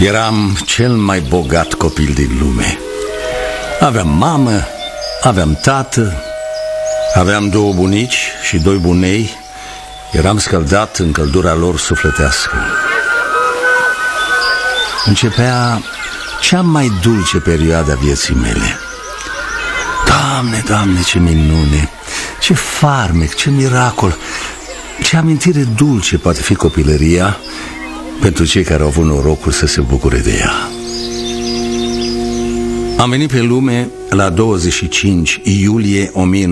Eram cel mai bogat copil din lume. Aveam mamă, aveam tată, aveam 2 bunici și 2 bunei. Eram scăldat în căldura lor sufletească. Începea cea mai dulce perioadă a vieții mele. Doamne, Doamne, ce minune, ce farmec, ce miracol, ce amintire dulce poate fi copilăria pentru cei care au avut norocul să se bucure de ea. Am venit pe lume la 25 iulie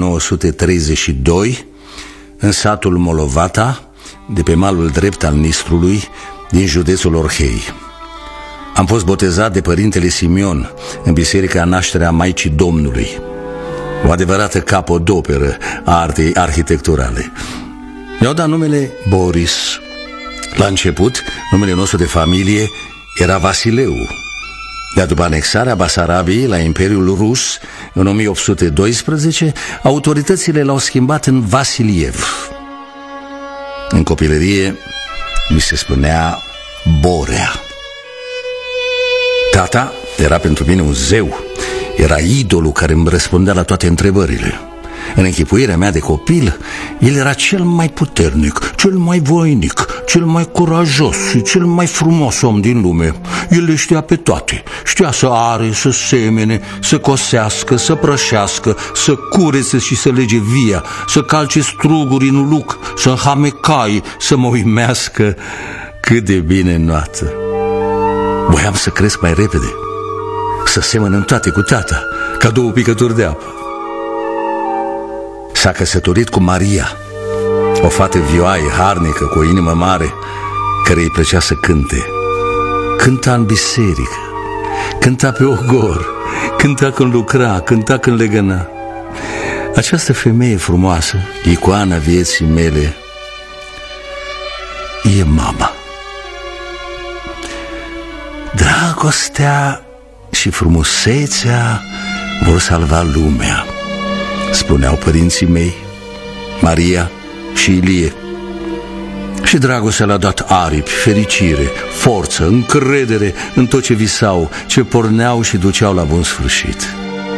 1932 în satul Molovata, de pe malul drept al Nistrului, din județul Orhei. Am fost botezat de părintele Simion în biserica Nașterea Maicii Domnului, o adevărată capodoperă a artei arhitecturale. Mi-au dat numele Boris. La început, numele nostru de familie era Vasileu, dar după anexarea Basarabiei la Imperiul Rus în 1812, autoritățile l-au schimbat în Vasiliev. În copilărie mi se spunea Borea. Tata era pentru mine un zeu, era idolul care îmi răspundea la toate întrebările. În închipuirea mea de copil, el era cel mai puternic, cel mai voinic, cel mai curajos și cel mai frumos om din lume. El le știa pe toate. Știa să are, să semene, să cosească, să prășească, să curețe și să lege via, să calce struguri în luc, să înhame cai, să mă uimească. Cât de bine înnoată! Voiam să cresc mai repede, să semăn în toate cu tata, ca 2 picături de apă. S-a căsătorit cu Maria, o fată vioaie, harnică, cu o inimă mare, care îi plăcea să cânte. Cânta în biserică, cânta pe ogor, cânta când lucra, cânta când legăna. Această femeie frumoasă, icoana vieții mele, e mama. Dragostea și frumusețea vor salva lumea, spuneau părinții mei, Maria și Ilie. Și dragostea le-a dat aripi, fericire, forță, încredere în tot ce visau, ce porneau și duceau la bun sfârșit.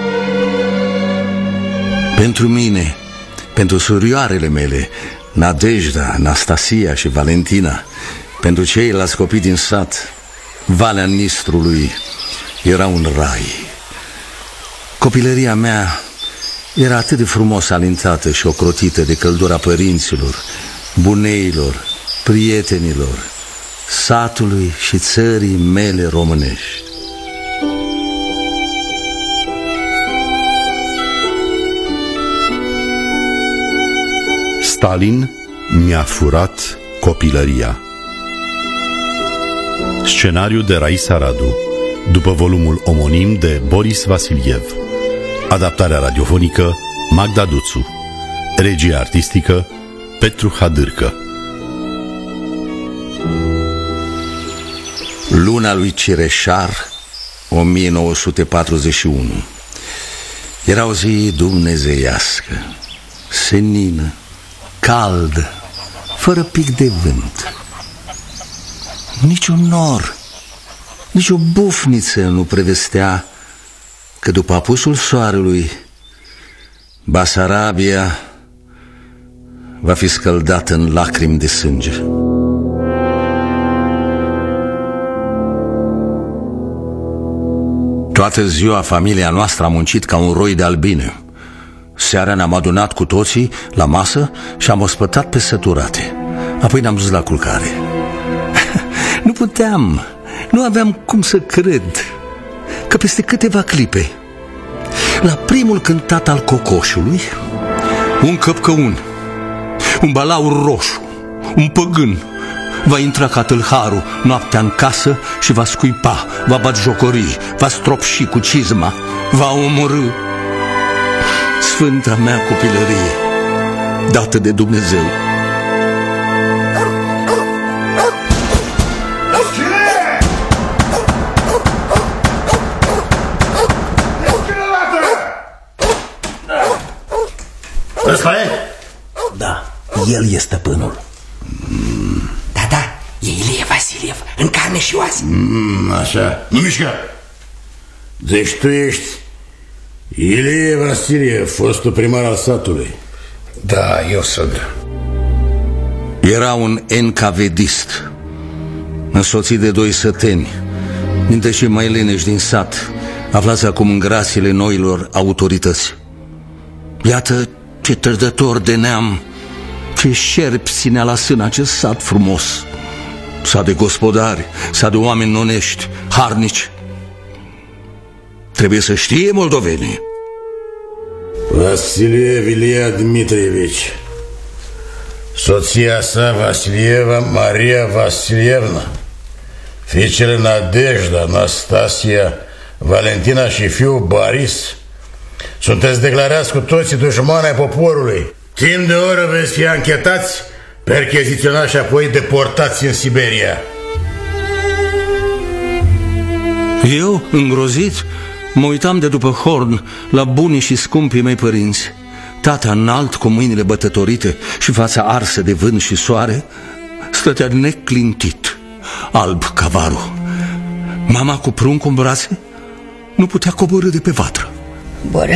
Pentru mine, pentru surioarele mele, Nadejda, Anastasia și Valentina, pentru ceilalți copii din sat, Valea Nistrului era un rai. Copilăria mea era atât de frumos alintată și ocrotită de căldura părinților, buneilor, prietenilor, satului și țării mele românești. Stalin mi-a furat copilăria. Scenariu de Raisa Radu, după volumul omonim de Boris Vasiliev. Adaptarea radiofonică Magda Duțu. Regia artistică Petru Hadârcă. Luna lui Cireșar, 1941. Era o zi dumnezeiască, senină, caldă, fără pic de vânt. Niciun nor, nici o bufniță nu prevestea că după apusul soarelui Basarabia va fi scăldată în lacrimi de sânge. Toată ziua familia noastră a muncit ca un roi de albine. Seara ne-am adunat cu toții la masă și am ospătat pe săturate. Apoi ne-am dus la culcare. Nu puteam, nu aveam cum să cred că peste câteva clipe, la primul cântat al cocoșului, un căpcăun, un balaur roșu, un păgân va intra ca tâlharul noaptea în casă și va scuipa, va batjocorii, va stropși cu cizma, va omorî. Sfânta mea copilărie, dată de Dumnezeu. Ăsta e? Da, el e stăpânul. Da, e Ilie, Vasiliev, în carne și oase. Așa, nu mișca. Deci tu ești Ilie Vasiliev, fostul primar al satului. Da, eu sunt. Era un NKVD-ist, însoțit de 2 săteni, dintre cei mai leneși din sat, aflați acum în grațiile noilor autorități. Iată ce trădător de neam, ce șerpi ținea la sân acest sat frumos. Sat de gospodari, sat de oameni onești, harnici. Trebuie să știe moldovenii. Vasiliev Ilia Dmitrievici, soția sa Vasilieva Maria Vasilievna, fiicele Nadejda, Anastasia, Valentina și fiul Boris, sunteți declarați cu toții dușmani ai poporului. Timp de o oră veți fi anchetați, percheziționați și apoi deportați în Siberia. Eu, îngrozit, mă uitam de după Horn la bunii și scumpii mei părinți. Tata înalt, cu mâinile bătătorite și fața arsă de vânt și soare, stătea neclintit, alb ca varul. Mama cu pruncul în brațe nu putea coborî de pe vatră. Bora,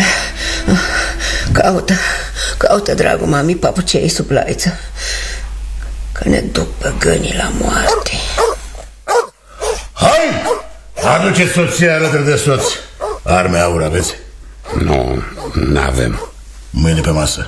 caută, dragul mami, papucei sub laiță, că ne duc pe gânii la moarte. Hai! Aduceți soția alături de soț. Arme aur aveți? Nu, n-avem. Mâine pe masă.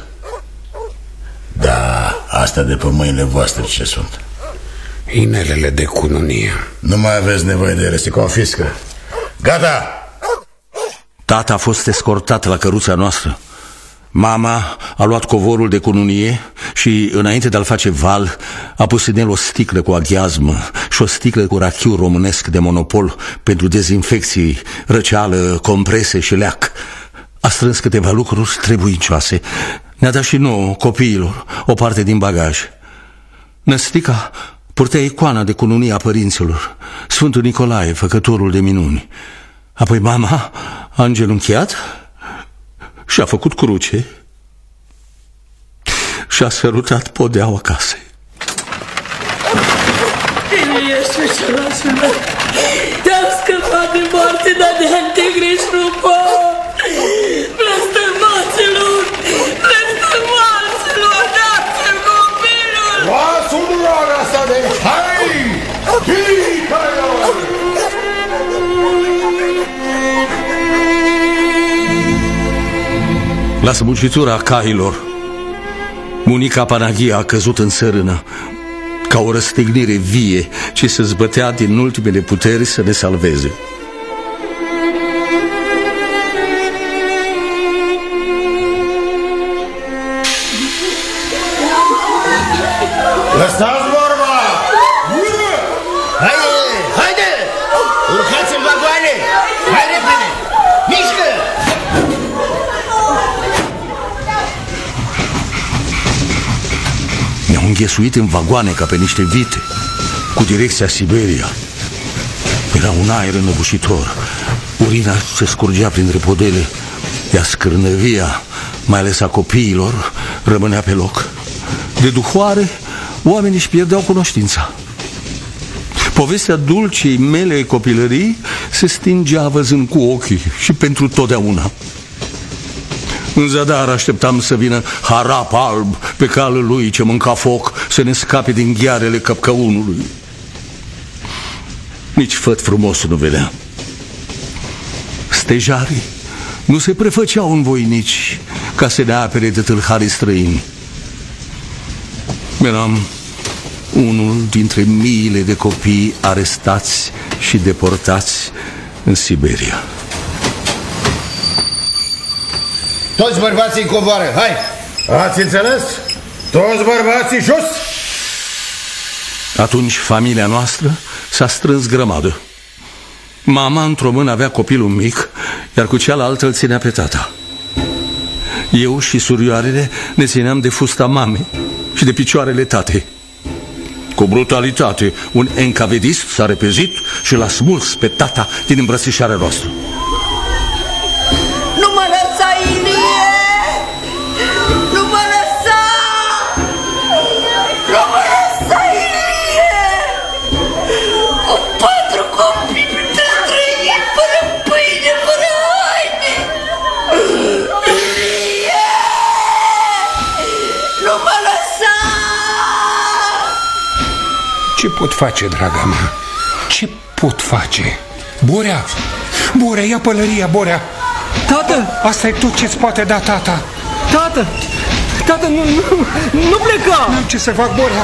Da, astea de pe mâinile voastre ce sunt? Inelele de cununie. Nu mai aveți nevoie de ele, se confiscă. Gata! Tata a fost escortat la căruța noastră. Mama a luat covorul de cununie și, înainte de a-l face val, a pus în el o sticlă cu aghiazmă și o sticlă cu rachiu românesc de monopol pentru dezinfecții, răceală, comprese și leac. A strâns câteva lucruri trebuincioase. Ne-a dat și nouă, copiilor, o parte din bagaj. Năstica purtea icoana de cununie a părinților, Sfântul Nicolae, făcătorul de minuni. Apoi mama a îngenunchiat și a făcut cruce și a sărutat podeaua casei. Ilie, șușurașule, te-am scăpat de moarte, dar de-a te grești, nu pot. Blestemaților, dați-mi copilul! Luați-o duroarea asta de aici, hai! La smucitura cailor, bunica Panaghia a căzut în țărână, ca o răstignire vie ce se zbătea din ultimele puteri să ne salveze. Lăsați vorba! Haide! Urcați în vagoane! Hai repede! Mișcă! Ne-au înghesuit în vagoane ca pe niște vite, cu direcția Siberia. Era un aer înăbușitor. Urina se scurgea printre podele, iar scârnăvia, mai ales a copiilor, rămânea pe loc. De duhoare, oamenii își pierdeau cunoștința. Povestea dulcei mele copilării se stingea văzând cu ochii și pentru totdeauna. În zadar așteptam să vină Harap alb pe calul lui ce mânca foc, să ne scape din ghearele căpcăunului. Nici făt frumos nu vedea. Stejarii nu se prefăceau în voinici ca să ne apere de tâlharii străini. Eram unul dintre miile de copii arestați și deportați în Siberia. Toți bărbații în covoară, hai! Ați înțeles? Toți bărbații jos! Atunci familia noastră s-a strâns grămadă. Mama într-o mână avea copilul mic, iar cu cealaltă îl ținea pe tata. Eu și surioarele ne țineam de fusta mamei și de picioarele tatei. Cu brutalitate, un NKVD-ist s-a repezit și l-a smuls pe tata din îmbrățișarea noastră. Nu mă lăsa, Ilie! Nu mă lăsa! Nu mă lăsa, Ilie! mă lăsa! Ce pot face, draga mea? Ce pot face? Borea! Borea, ia pălăria, Borea! Tată! Asta e tot ce-ți poate da tata! Tată! Tată, nu pleca! N-am ce să fac, Borea!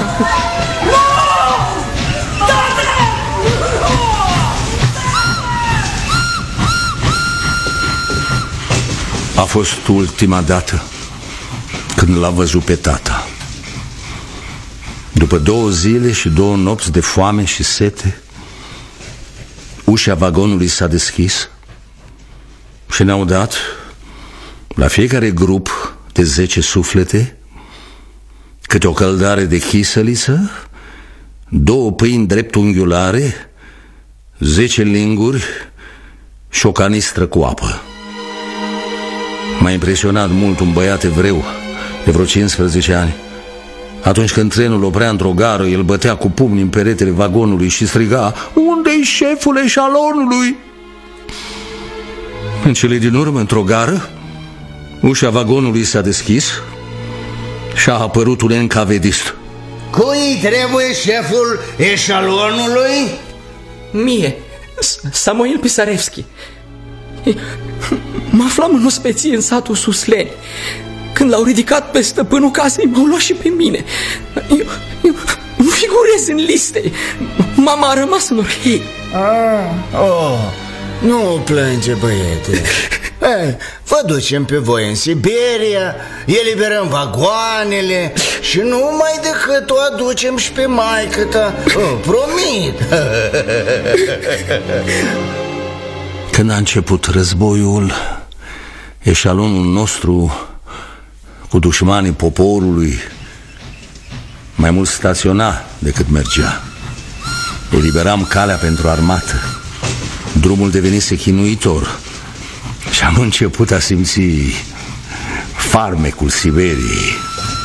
A fost ultima dată când l-a văzut pe tata. După 2 zile și 2 nopți de foame și sete, ușa vagonului s-a deschis și ne-au dat la fiecare grup de 10 suflete câte o căldare de chisăliță, 2 pâini dreptunghiulare, 10 linguri și o canistră cu apă. M-a impresionat mult un băiat evreu de vreo 15 ani. Atunci când trenul oprea într-o gară, el bătea cu pumnii în peretele vagonului și striga: "Unde-i șeful eșalonului?" În cele din urmă, într-o gară, ușa vagonului s-a deschis și a apărut un encavedist. Cui trebuie șeful eșalonului? Mie, Samuel Pisarevski. Mă aflam în ospeție în satul Susleni. Când l-au ridicat pe stăpânul casei, m-au luat și pe mine. Eu nu figurez în liste. Mama a rămas în Orhei. Nu plânge, băiete. Vă ducem pe voi în Siberia, eliberăm vagoanele și numai decât o aducem și pe maică-ta. Promit. Când a început războiul, eșalonul nostru cu dușmanii poporului mai mult staționa decât mergea. Eliberam calea pentru armată. Drumul devenise chinuitor și am început a simți farmecul Siberiei.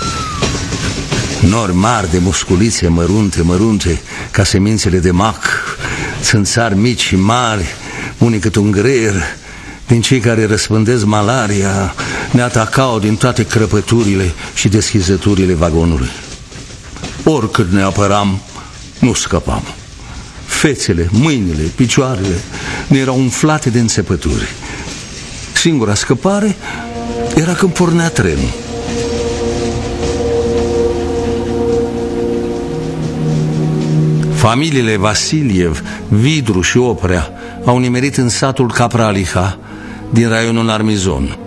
Nori mari de musculițe mărunte ca semințele de mac, țânțari mici și mari, unii cât un greier, din cei care răspândesc malaria, ne atacau din toate crăpăturile și deschizăturile vagonului. Oricât ne apăram, nu scăpam. Fețele, mâinile, picioarele ne erau umflate de înțepături. Singura scăpare era când pornea trenul. Familiile Vasiliev, Vidru și Oprea au nimerit în satul Capraliha din raionul Armizon.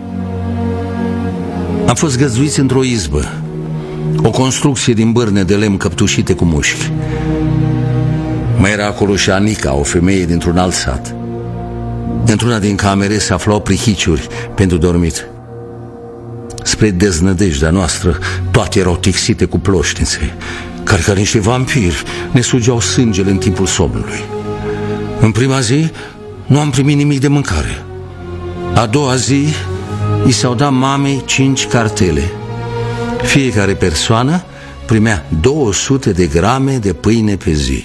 Am fost găzduiți într-o izbă, o construcție din bârne de lemn căptușite cu mușchi. Mai era acolo și Anica, o femeie dintr-un alt sat. Într-una din camere se aflau prihiciuri pentru dormit. Spre deznădejdea noastră, toate erau tixite cu ploșnițe, care ca niște vampiri ne sugeau sângele în timpul somnului. În prima zi nu am primit nimic de mâncare. A doua zi i s-au dat mamei 5 cartele. Fiecare persoană primea 200 de grame de pâine pe zi.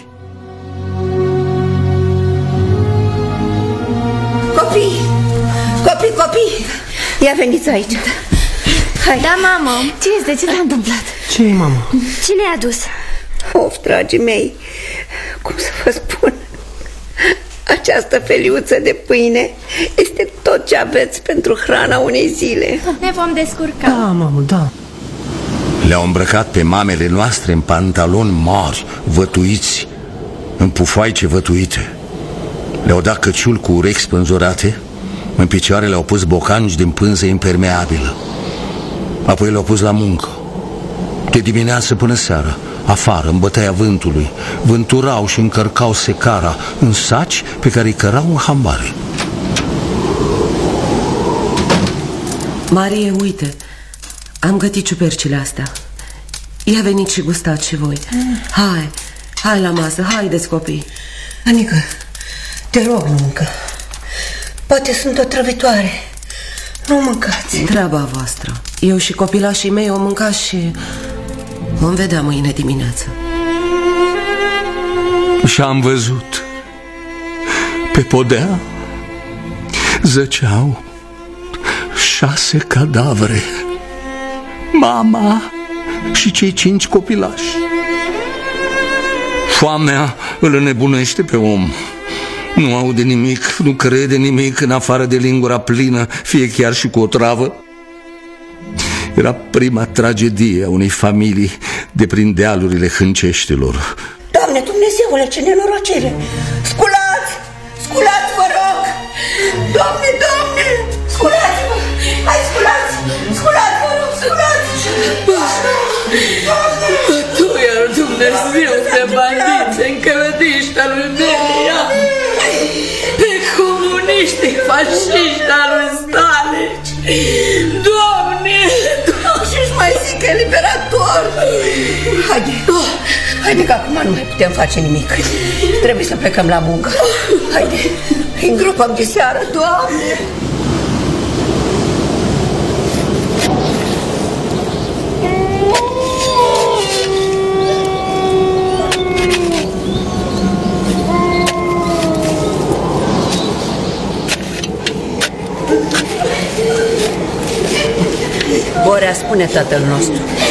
Copii, ia veniți aici. Hai. Da, mamă. Ce este? Ce s-a întâmplat? Ce-i, mamă? Cine i-a dus? Of, dragii mei, cum să vă spun, această feliuță de pâine este tot ce aveți pentru hrana unei zile. Ne vom descurca. Da, mamă, da. Le-au îmbrăcat pe mamele noastre în pantaloni mari, vătuiți, în pufoaice vătuite. Le-au dat căciuli cu urechi spânzurate, în picioare le-au pus bocanci din pânză impermeabilă. Apoi le-au pus la muncă. De dimineață până seara, afară, în bătaia vântului, vânturau și încărcau secara în saci pe care îi cărau în hambare. Marie, uite, am gătit ciupercile astea. Ia veniți și gustați și voi. Hai la masă, haideți, copii. Anică, te rog, nu mâncă. Poate sunt otrăvitoare. Nu mâncați. Treaba voastră. Eu și copilașii mei o mâncat și vom vedea mâine dimineață. Și am văzut pe podea zăceau 6 cadavre. Mama, și cei 5 copilași. Foamea îl înnebunește pe om. Nu aude nimic, nu crede nimic în afară de lingura plină, fie chiar și cu o travă. Era prima tragedie a unei familii de prin dealurile Hânceștilor. Doamne Dumnezeule, ce nenorocire! Sculați! Sculați, vă rog! Doamne, Doamne! Sculați-vă! Hai, sculați! Sculați, vă rog, sculați! Doamne! Tu, iar Dumnezeu, pe bandiți, încălădiști al lui Beria, pe comuniști, fasciști al lui Stalin. Doamne! Și-și mai zic eliberator! Haide că acum nu mai putem face nimic. Trebuie să plecăm la muncă. Haide, îngropăm de seară, Doamne! Borea, spune Tatăl nostru.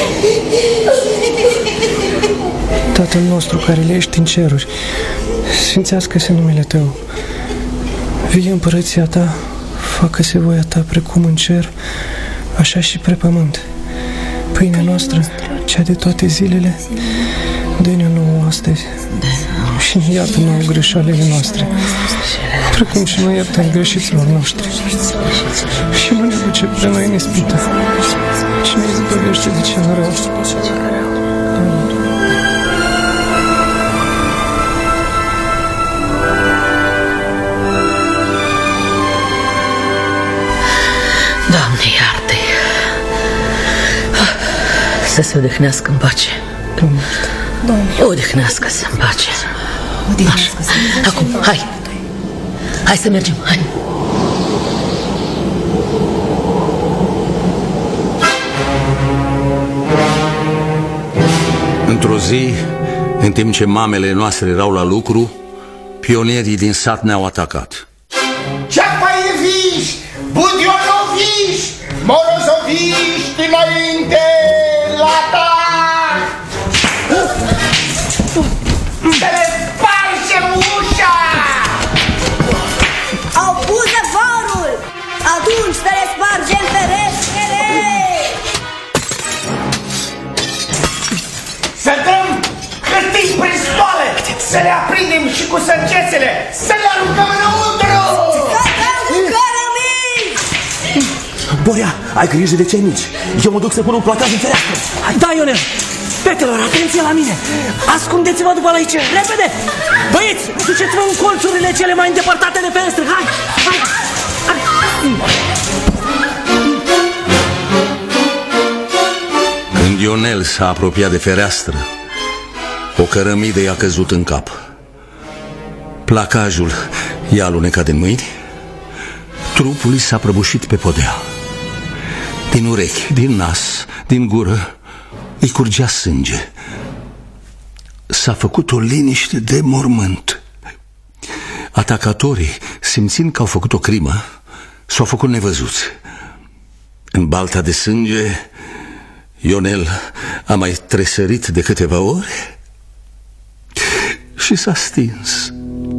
Tatăl nostru care le ești în ceruri, sfințească-se numele Tău. Vie împărăția Ta, facă-se voia Ta precum în cer, așa și pe pământ. Pâinea noastră, cea de toate zilele, dă-ne nouă astăzi și iartă nouă greșalele noastre, precum și noi iertăm greșiților noștri. Și nu ne duce pe noi în ispită, și ne izbăvește de cel rău. Doamne, iartă-i! Să se odihnească în pace. Doamne, odihnească-se în pace. Odihnească-se. Acum, hai! Hai să mergem, hai! Într-o zi, în timp ce mamele noastre erau la lucru, pionierii din sat ne-au atacat. Ceapaieviști, budionoviști, morozoviști înainte, la atac! Să le spargem ușa! Au pus zăvorul! Atunci să le spargem ferestrele! Să dăm hârtii prin stoale, să le aprindem și cu săgețele, să le aruncăm înăuntru! Să dăm cu cărămizi! Borea, ai grijă de cei mici. Eu mă duc să pun un placaj în fereastră. Da, Ionel! Fetelor, atenție la mine! Ascundeți-vă după la aici, repede! Băieți, duceți-vă în colțurile cele mai îndepărtate de fereastră, hai! Hai! Hai! Când Ionel s-a apropiat de fereastră, o cărămidă i-a căzut în cap. Placajul i-a alunecat din mâini, trupul i s-a prăbușit pe podea. Din urechi, din nas, din gură îi curgea sânge. S-a făcut o liniște de mormânt. Atacatorii, simțind că au făcut o crimă, s-au făcut nevăzuți. În balta de sânge, Ionel a mai tresărit de câteva ori și s-a stins.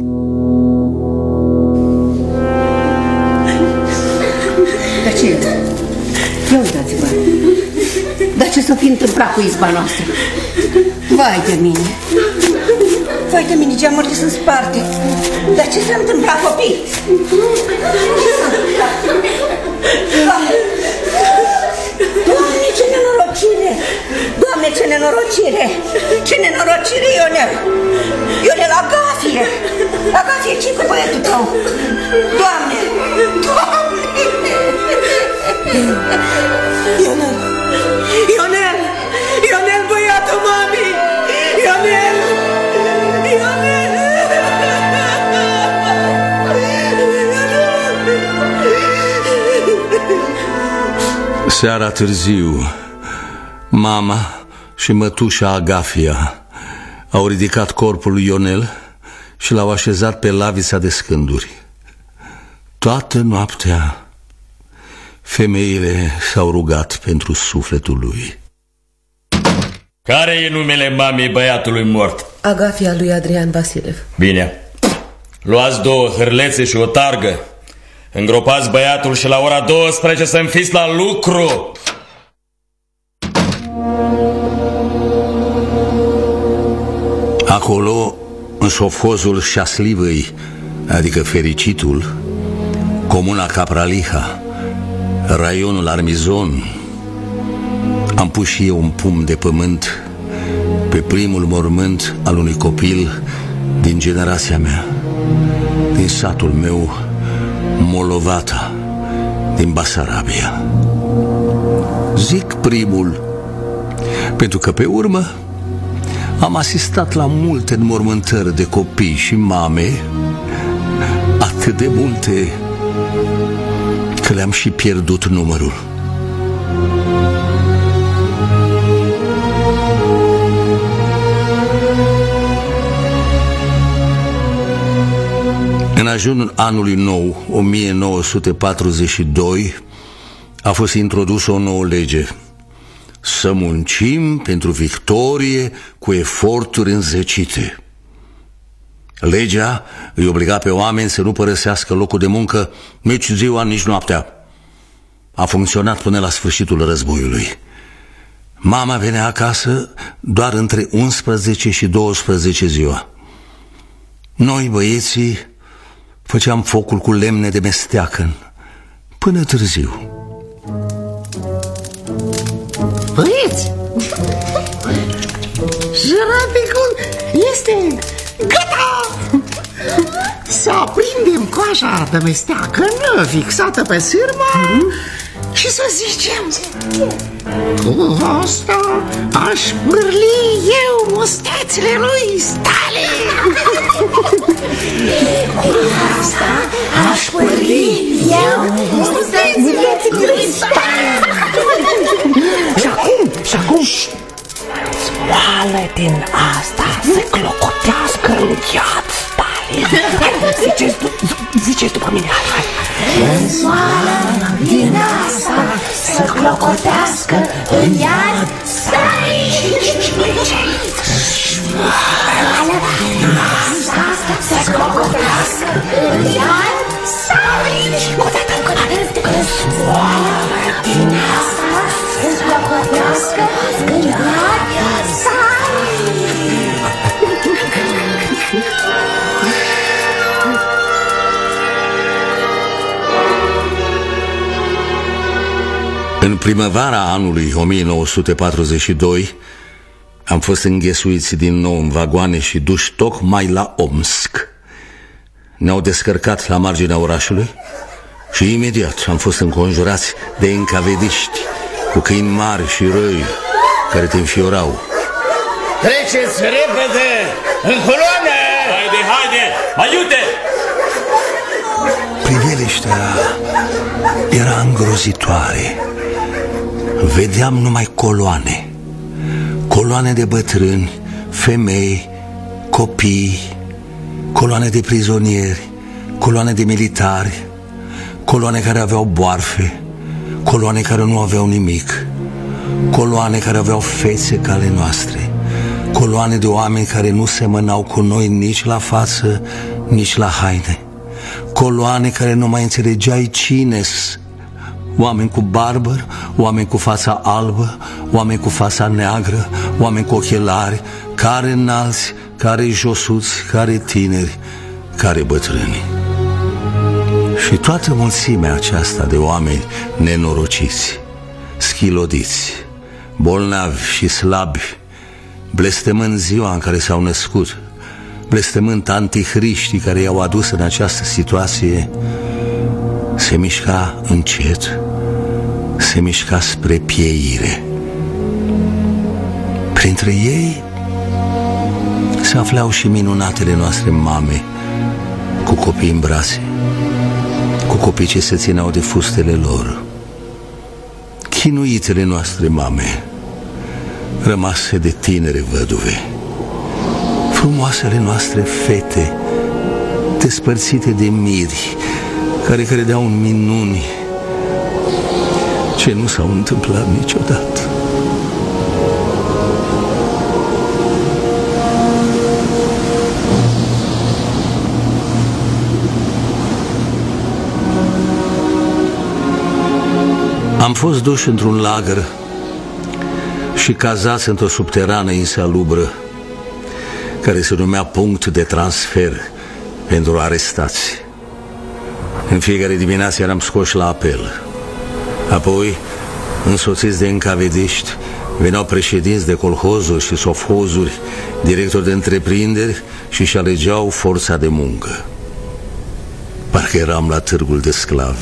Dar ce e? Ia uitați-vă! Dar ce s-o fi întâmplat cu izba noastră? Vai de mine! Vai de mine, geamurile sunt sparte! Dar ce s-a întâmplat, copii? Ce s-a întâmplat? Doamne, ce nenorocire! Doamne, ce nenorocire! Ce nenorocire, Ionel! Ionel, Agafie! Agafie, ce cu băietul tău? Doamne! Doamne! Ionel! Ionel! Ionel, băiatul mami! Ionel! Ionel! Seara târziu, mama și mătușa Agafia au ridicat corpul lui Ionel și l-au așezat pe lavița de scânduri. Toată noaptea femeile s-au rugat pentru sufletul lui. Care e numele mamei băiatului mort? Agafia lui Adrian Vasilev. Bine. Luați 2 hârlețe și o targă. Îngropați băiatul și la ora 12 să-mi fiți la lucru. Acolo, în sovhozul Șaslivăi, adică Fericitul, comuna Capraliha, raionul Armizon, am pus și eu un pumn de pământ pe primul mormânt al unui copil din generația mea, din satul meu Molovata, din Basarabia. Zic primul, pentru că pe urmă am asistat la multe înmormântări de copii și mame, atât de multe că le-am și pierdut numărul. În ajunul anului nou, 1942, a fost introdusă o nouă lege: să muncim pentru victorie cu eforturi înzecite. Legea îi obliga pe oameni să nu părăsească locul de muncă nici ziua, nici noaptea. A funcționat până la sfârșitul războiului. Mama venea acasă doar între 11 și 12 ziua. Noi, băieții, făceam focul cu lemne de mesteacăn până târziu. Băieți, jărabicul este gata! Să aprindem coaja de mesteacăn fixată pe sârmă și să zicem: cu asta aș pârli eu mustețile lui Stalin! Cu asta aș pârli eu mustețile lui Stalin! Și acum smoală din asta să clocotească în iad Stalin. Ziceți după mine. Smoală din asta să clocotească în iad Stalin. Smoală din asta să clocotească în iad Stalin. Smoală din asta să clocotească în iad Stalin. În primăvara anului 1942 am fost înghesuiți din nou în vagoane și duși tocmai la Omsk. Ne-au descărcat la marginea orașului și imediat am fost înconjurați de încavediști cu câini mari și răi care te înfiorau. Treceți repede în coloană! Haide, mai iute! Priveliștea era îngrozitoare. Vedeam numai coloane. Coloane de bătrâni, femei, copii, coloane de prizonieri, coloane de militari, coloane care aveau boarfe, coloane care nu aveau nimic, coloane care aveau fețe ca ale noastre, coloane de oameni care nu semănau cu noi nici la față, nici la haine, coloane care nu mai înțelegeai cine-s. Oameni cu barbă, oameni cu fața albă, oameni cu fața neagră, oameni cu ochelari, care înalți, care josuți, care tineri, care bătrâni. Și toată mulțimea aceasta de oameni nenorociți, schilodiți, bolnavi și slabi, blestemând ziua în care s-au născut, blestemând antihriștii care i-au adus în această situație, se mișca încet, se mișca spre pieire. Printre ei se aflau și minunatele noastre mame, cu copii în brațe, cu copii ce se țineau de fustele lor, chinuitele noastre mame, rămase de tinere văduve, frumoasele noastre fete, despărțite de miri, care credeau în minuni ce nu s-au întâmplat niciodată. fost duși într-un lagăr și cazați într-o subterană insalubră care se numea punct de transfer pentru arestați. În fiecare dimineață eram scoși la apel. Apoi, însoțiți de încavediști, veneau președinți de colhozuri și sofhozuri, directori de întreprinderi și alegeau forța de muncă. Parcă eram la târgul de sclavi.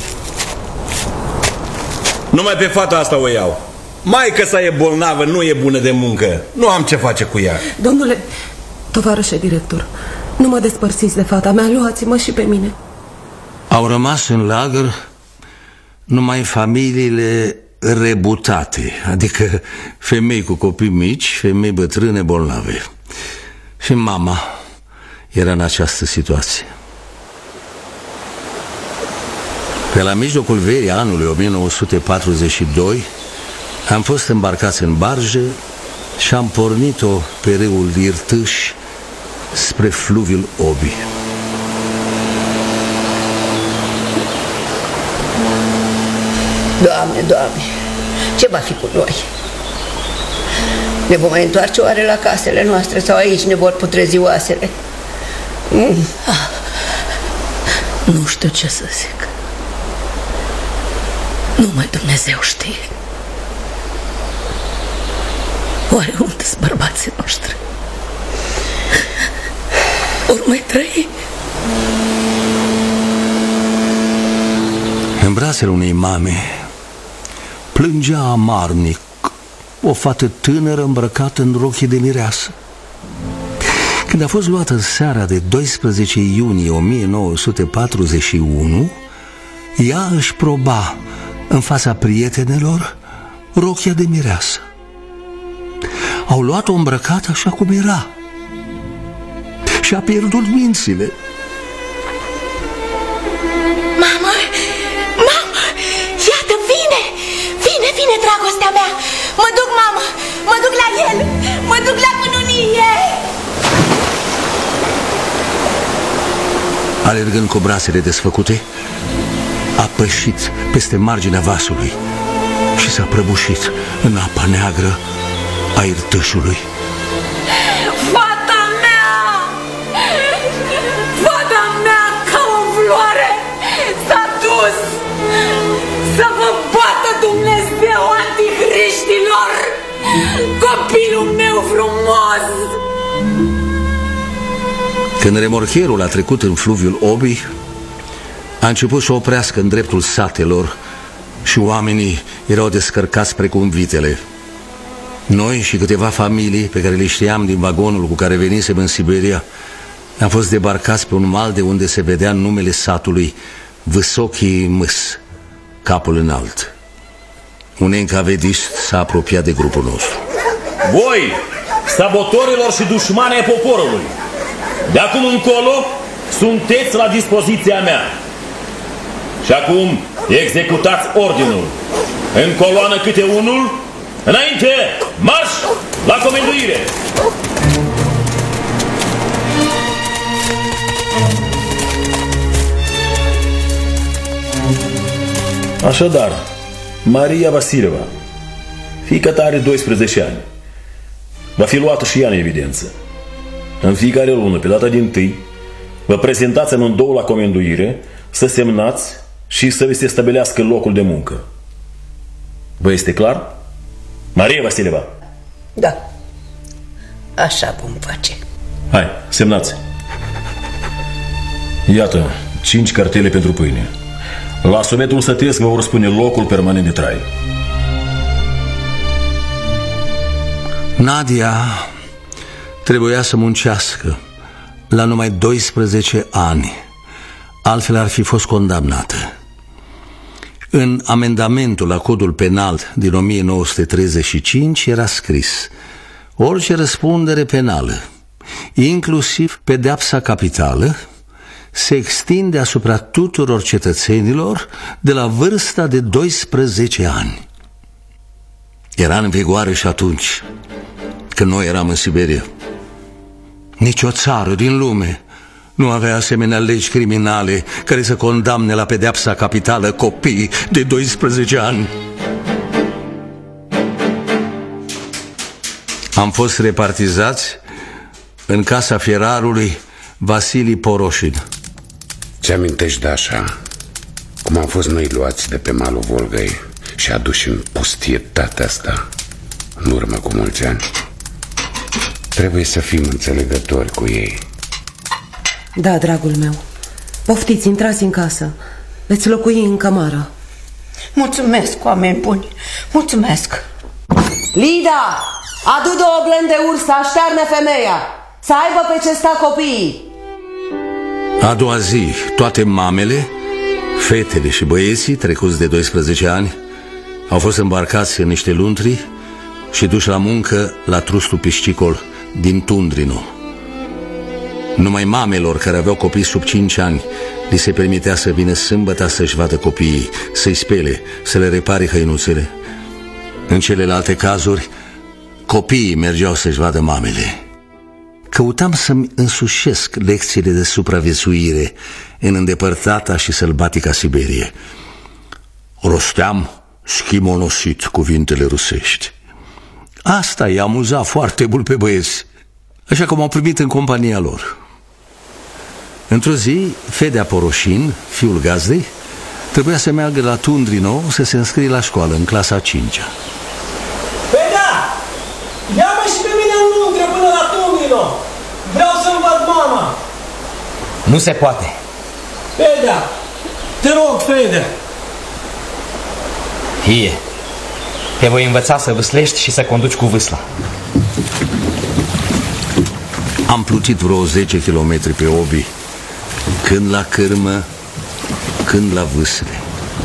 Numai pe fata asta o iau. Maică sa e bolnavă, nu e bună de muncă. Nu am ce face cu ea. Domnule, tovarășe director, nu mă despărțiți de fata mea, luați-mă și pe mine. Au rămas în lagăr numai familiile rebutate, adică femei cu copii mici, femei bătrâne bolnave. Și mama era în această situație. Pe la mijlocul verii anului 1942 am fost îmbarcați în barjă și am pornit-o pe râul Irtâș spre fluviul Obi. Doamne, Doamne, ce va fi cu noi? Ne vom mai întoarce oare la casele noastre sau aici ne vor putrezi oasele? Nu știu ce să zic. Numai Dumnezeu știe. Oare unde-s bărbații noștri? Ori mai trăi? În brațele unei mame plângea amarnic o fată tânără îmbrăcată în rochie de mireasă. Când a fost luată în seara de 12 iunie 1941, ea își proba în fața prietenelor rochia de mireasă. Au luat-o îmbrăcată așa cum era și a pierdut mințile. Mamă, mamă, iată, vine, dragostea mea. Mă duc, mamă, mă duc la el, mă duc la cununie. Alergând cu brațele desfăcute, a pășit peste marginea vasului și s-a prăbușit în apa neagră a Irtâșului. Fata mea ca o floare s-a dus. Să vă bată Dumnezeu, antihriștilor, copilul meu frumos. Când remorcherul a trecut în fluviul Obi, a început să oprească în dreptul satelor și oamenii erau descărcați precum vitele. Noi și câteva familii pe care le știam din vagonul cu care venisem în Siberia am fost debarcați pe un mal de unde se vedea numele satului Vâsochii Mâs, capul înalt. Un încavedist s-a apropiat de grupul nostru. Voi, sabotorilor și dușmani ai poporului, de acum încolo sunteți la dispoziția mea. Și acum executați ordinul. În coloană câte unul, înainte, marș la comenduire! Așadar, Maria Vasileva, fiica ta are 12 ani. Va fi luată și ea în evidență. În fiecare lună, pe data din 1, vă prezentați amândouă la comenduire, să semnați și să vi se stabilească locul de muncă. Vă este clar? Maria Vasileva. Da, așa vom face. Hai, semnați. Iată, 5 cartele pentru pâine. La sumetul sătesc vă vor spune locul permanent de trai. Nadia trebuia să muncească la numai 12 ani, altfel ar fi fost condamnată. În amendamentul la codul penal din 1935 era scris: orice răspundere penală, inclusiv pedeapsa capitală, se extinde asupra tuturor cetățenilor de la vârsta de 12 ani. Era în vigoare și atunci, când noi eram în Siberia. Nici o țară din lume nu avea asemenea legi criminale care să condamne la pedeapsa capitală copii de 12 ani. Am fost repartizați în casa fierarului Vasili Poroșin. Ți-amintești, Dașa, cum am fost noi luați de pe malul Volgăi și aduși în pustietatea asta în urmă cu mulți ani? Trebuie să fim înțelegători cu ei. Da, dragul meu. Poftiți, intrați în casă. Veți locui în cămară. Mulțumesc, oameni buni. Mulțumesc. Lida, adu 2 blende de urs să aștearnă femeia, să aibă pe ce sta copiii. A doua zi, toate mamele, fetele și băieții trecuți de 12 ani au fost îmbarcați în niște luntri și duși la muncă la trustul piscicol din Tundrino. Numai mamelor care aveau copii sub 5 ani li se permitea să vină sâmbătă să-și vadă copiii, să-i spele, să le repare hăinuțele. În celelalte cazuri, copiii mergeau să-și vadă mamele. Căutam să-mi însușesc lecțiile de supraviețuire în îndepărtata și sălbatica Siberie. Rosteam schimonosit cuvintele rusești. Asta i-a amuzat foarte mult pe băieți, așa că m-au primit în compania lor. Într-o zi, Fedea Poroșin, fiul gazdei, trebuia să meargă la Tundrino să se înscrie la școală, în clasa 5-a. Fedea! Ia-mă și pe mine în lungre până la Tundrino! Vreau să-mi văd mama! Nu se poate. Fedea! Te rog, Fedea! Hie, te voi învăța să vâslești și să conduci cu vâsla. Am plutit vreo 10 kilometri pe obi, când la cârmă, când la vâsle.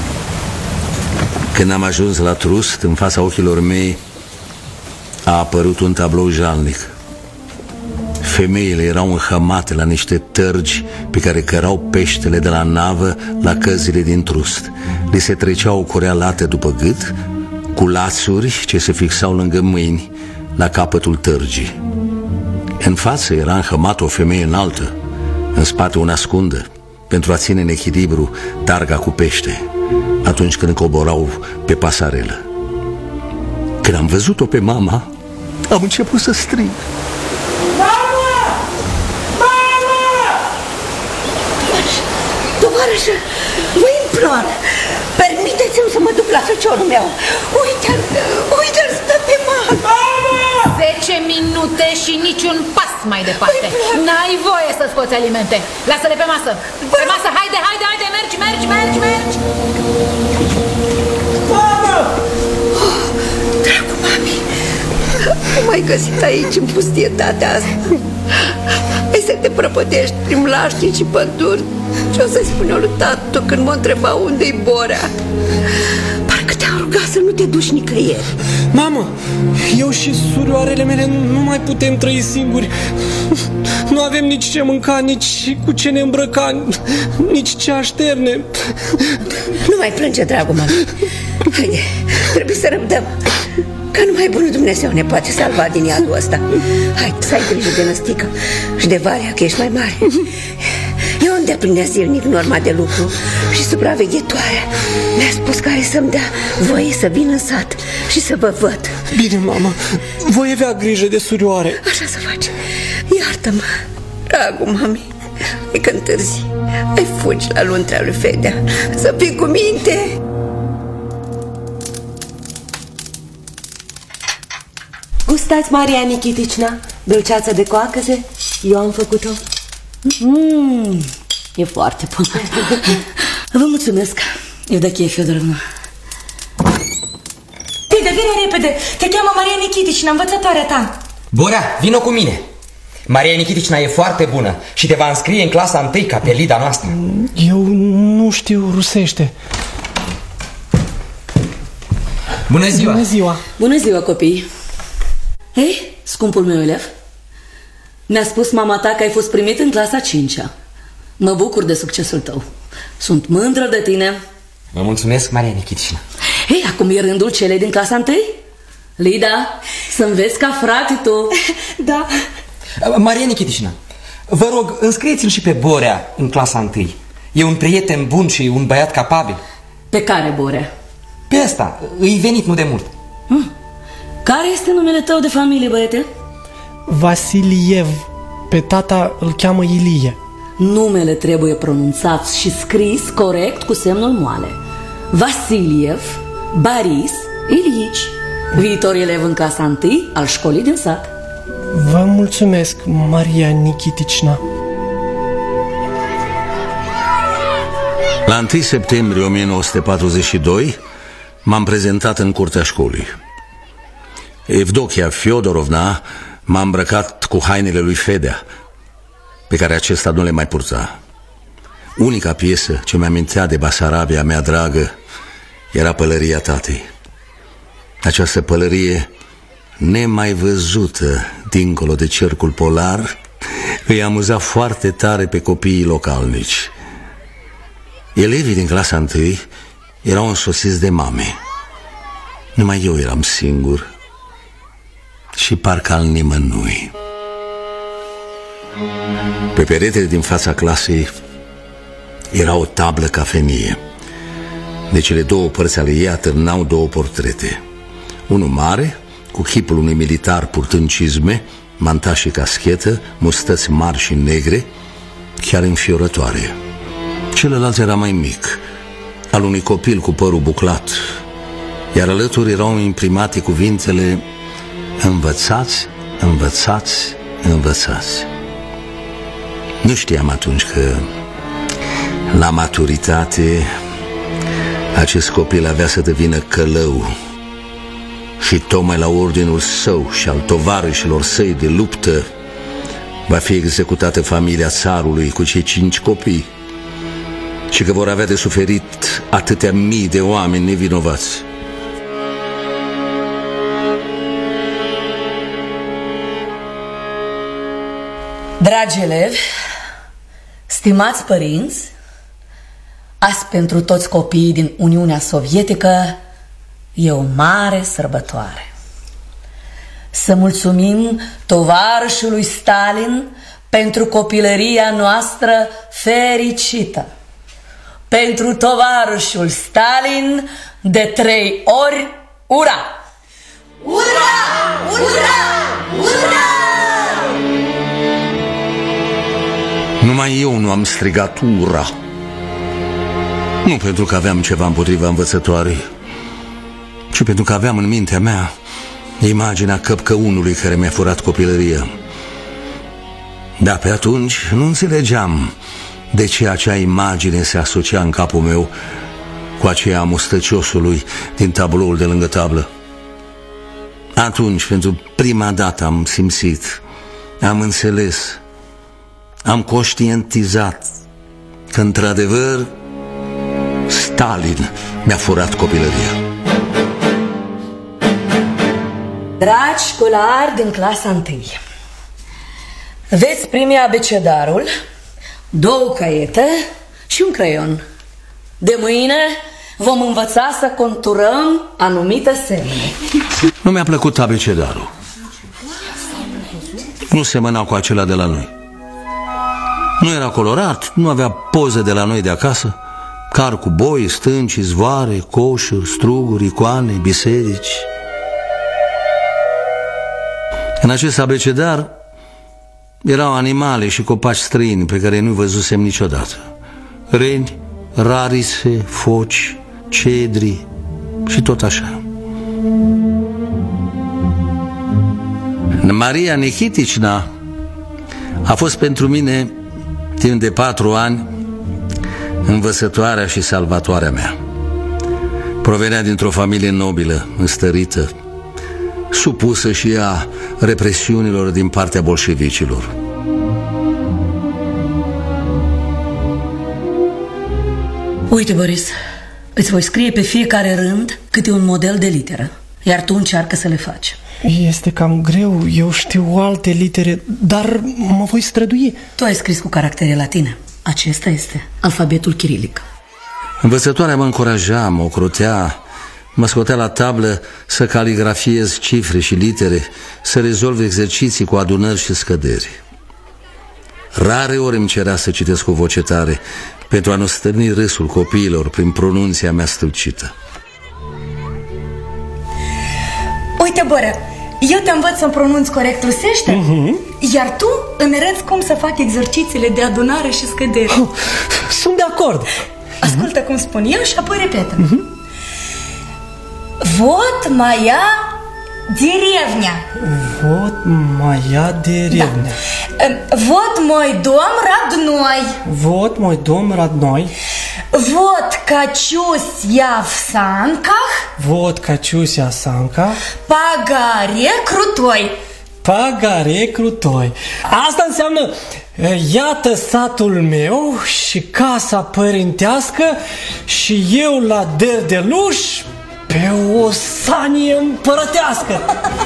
Când am ajuns la trust, în fața ochilor mei a apărut un tablou jalnic. Femeile erau înhămate la niște tărgi pe care cărau peștele de la navă la căzile din trust. Li se trecea o curea lată după gât, cu lațuri ce se fixau lângă mâini la capătul tărgii. În față era înhămată o femeie înaltă, în spate una scundă, pentru a ține în echilibru targa cu pește atunci când coborau pe pasarelă. Când am văzut-o pe mama, am început să strig. Tovarășă, vă implor, permiteți-mi să mă duc la feciorul meu. Uite-l, stă pe masă. 10 minute și niciun pas mai departe. N-ai voie să scoți alimente. Lasă-le pe masă. Pe masă, haide, mergi. Mama! Dragul mami, cum ai găsit aici în pustietatea asta? Ai să te prăpădești prin mlaștri și păduri. Ce o să-i spune lui tatu când mă întreba unde-i Borea? Parcă te-am rugat să nu te duci nicăieri. Mamă, eu și surioarele mele nu mai putem trăi singuri. Nu avem nici ce mânca, nici cu ce ne îmbrăca, nici ce așterne. Nu mai plânge, dragul mami. Haide, trebuie să răbdăm, că numai bunul Dumnezeu ne poate salva din iadul ăsta. Hai, să ai grijă de Năstică și de Valea, că ești mai mare. Eu îndeplinesc zilnic norma de lucru și supraveghetoarea mi-a spus că are să-mi dea voie să vin în sat și să vă văd. Bine, mamă, voi avea grijă de surioare. Așa să faci. Iartă-mă, dragul mami, e că întârzi. Ai fugi la luntrea lui Fedea. Să fii cu minte. Gustați, Maria Nikiticna, dulceață de coacăze? Eu am făcut-o. E foarte bună. Vă mulțumesc, Evdochie Fiodorovna. Tide, vine repede. Te cheamă Maria Nikiticna, învățătoarea ta. Borea, vino cu mine. Maria Nikiticna e foarte bună și te va înscrie în clasa 1 ca pe Lida noastră. Eu nu știu rusește. Bună ziua! Bună ziua! Bună ziua, copii! Hei, scumpul meu elev, mi-a spus mama ta că ai fost primit în clasa 5-a. Mă bucur de succesul tău. Sunt mândră de tine. Vă mulțumesc, Maria Nikiticna. Hei, acum e rândul celei din clasa 1? Lida, să înveți ca frate tu. Da. Maria Nikiticna, vă rog, înscrieți-l și pe Borea în clasa 1. E un prieten bun și un băiat capabil. Pe care Borea? Pe ăsta, îi venit nu de mult. Care este numele tău de familie, băiete? Vasiliev. Pe tata îl cheamă Ilie. Numele trebuie pronunțat și scris corect cu semnul moale. Vasiliev Boris Ilici, viitor elev în clasa 1 al școlii din sat. Vă mulțumesc, Maria Nikiticna. La 1 septembrie 1942 m-am prezentat în curtea școlii. Evdochia Fiodorovna m-a îmbrăcat cu hainele lui Fedea, pe care acesta nu le mai purta. Unica piesă ce mi-amintea de Basarabia mea dragă era pălăria tatei. Această pălărie nemai văzută dincolo de cercul polar îi amuza foarte tare pe copiii localnici. Elevii din clasa 1 erau însosiți de mame. Numai eu eram singur și parcă al nimănui. Pe peretele din fața clasei era o tablă cafenie. De cele două părți ale ei atârnau două portrete. Unul mare, cu chipul unui militar purtând cizme, manta și caschetă, mustăți mari și negre, chiar înfiorătoare. Celălalt era mai mic, al unui copil cu părul buclat, iar alături erau imprimate cuvintele: învățați, învățați, învățați. Nu știam atunci că la maturitate acest copil avea să devină călău și tocmai la ordinul său și al tovarășilor săi de luptă va fi executată familia țarului cu cei 5 copii și că vor avea de suferit atâtea mii de oameni nevinovați. Dragi elevi, stimați părinți, azi pentru toți copiii din Uniunea Sovietică e o mare sărbătoare. Să mulțumim tovarășului Stalin pentru copilăria noastră fericită. Pentru tovarășul Stalin de 3 ori, ura! Ura! Ura! Ura! Numai eu nu am strigat ura. Nu pentru că aveam ceva împotriva învățătoarei, ci pentru că aveam în mintea mea imaginea căpcăunului care mi-a furat copilăria. Dar pe atunci nu înțelegeam de ce acea imagine se asocia în capul meu cu aceea a mustăciosului din tabloul de lângă tablă. Atunci, pentru prima dată, am simțit, am înțeles, am conștientizat că, într-adevăr, Stalin mi-a furat copilăria. Dragi școlari din clasa 1, veți primi abecedarul, 2 caiete și un creion. De mâine vom învăța să conturăm anumite semne. Nu mi-a plăcut abecedarul. Nu semăna cu acela de la noi. Nu era colorat, nu avea poze de la noi de acasă, car cu boi, stânci, izvoare, coșuri, struguri, icoane, biserici. În acest abecedar erau animale și copaci străini pe care nu-i văzusem niciodată. Reni, rarise, foci, cedri și tot așa. Maria Nikiticna a fost pentru mine, timp de 4 ani, învățătoarea și salvatoarea mea. Provenea dintr-o familie nobilă, înstărită, supusă și ea represiunilor din partea bolșevicilor. Uite, Boris, îți voi scrie pe fiecare rând câte un model de literă, iar tu încearcă să le faci. Este cam greu, eu știu alte litere, dar mă voi strădui. Tu ai scris cu caractere latine. Acesta este alfabetul chirilic. Învățătoarea mă încuraja, mă ocrotea, mă scotea la tablă să caligrafiez cifre și litere, să rezolv exerciții cu adunări și scăderi. Rare ori îmi cerea să citesc cu voce tare pentru a nu stârni râsul copiilor prin pronunția mea stâlcită. Uite, Boră, eu te învăț să pronunți corect rusește, iar tu îmi arăți cum să fac exercițiile de adunare și scădere. Sunt de acord. Ascultă cum spun eu și apoi repetă. Вот моя деревня. Вот моя деревня. Вот мой дом родной. Вот мой дом родной. Вот качусь я в санках. Вот качусь я в санках. По горе крутой. По горе крутой. Asta înseamnă iată satul meu și casa părintească și eu la derdeluș pe o sanie împărătească.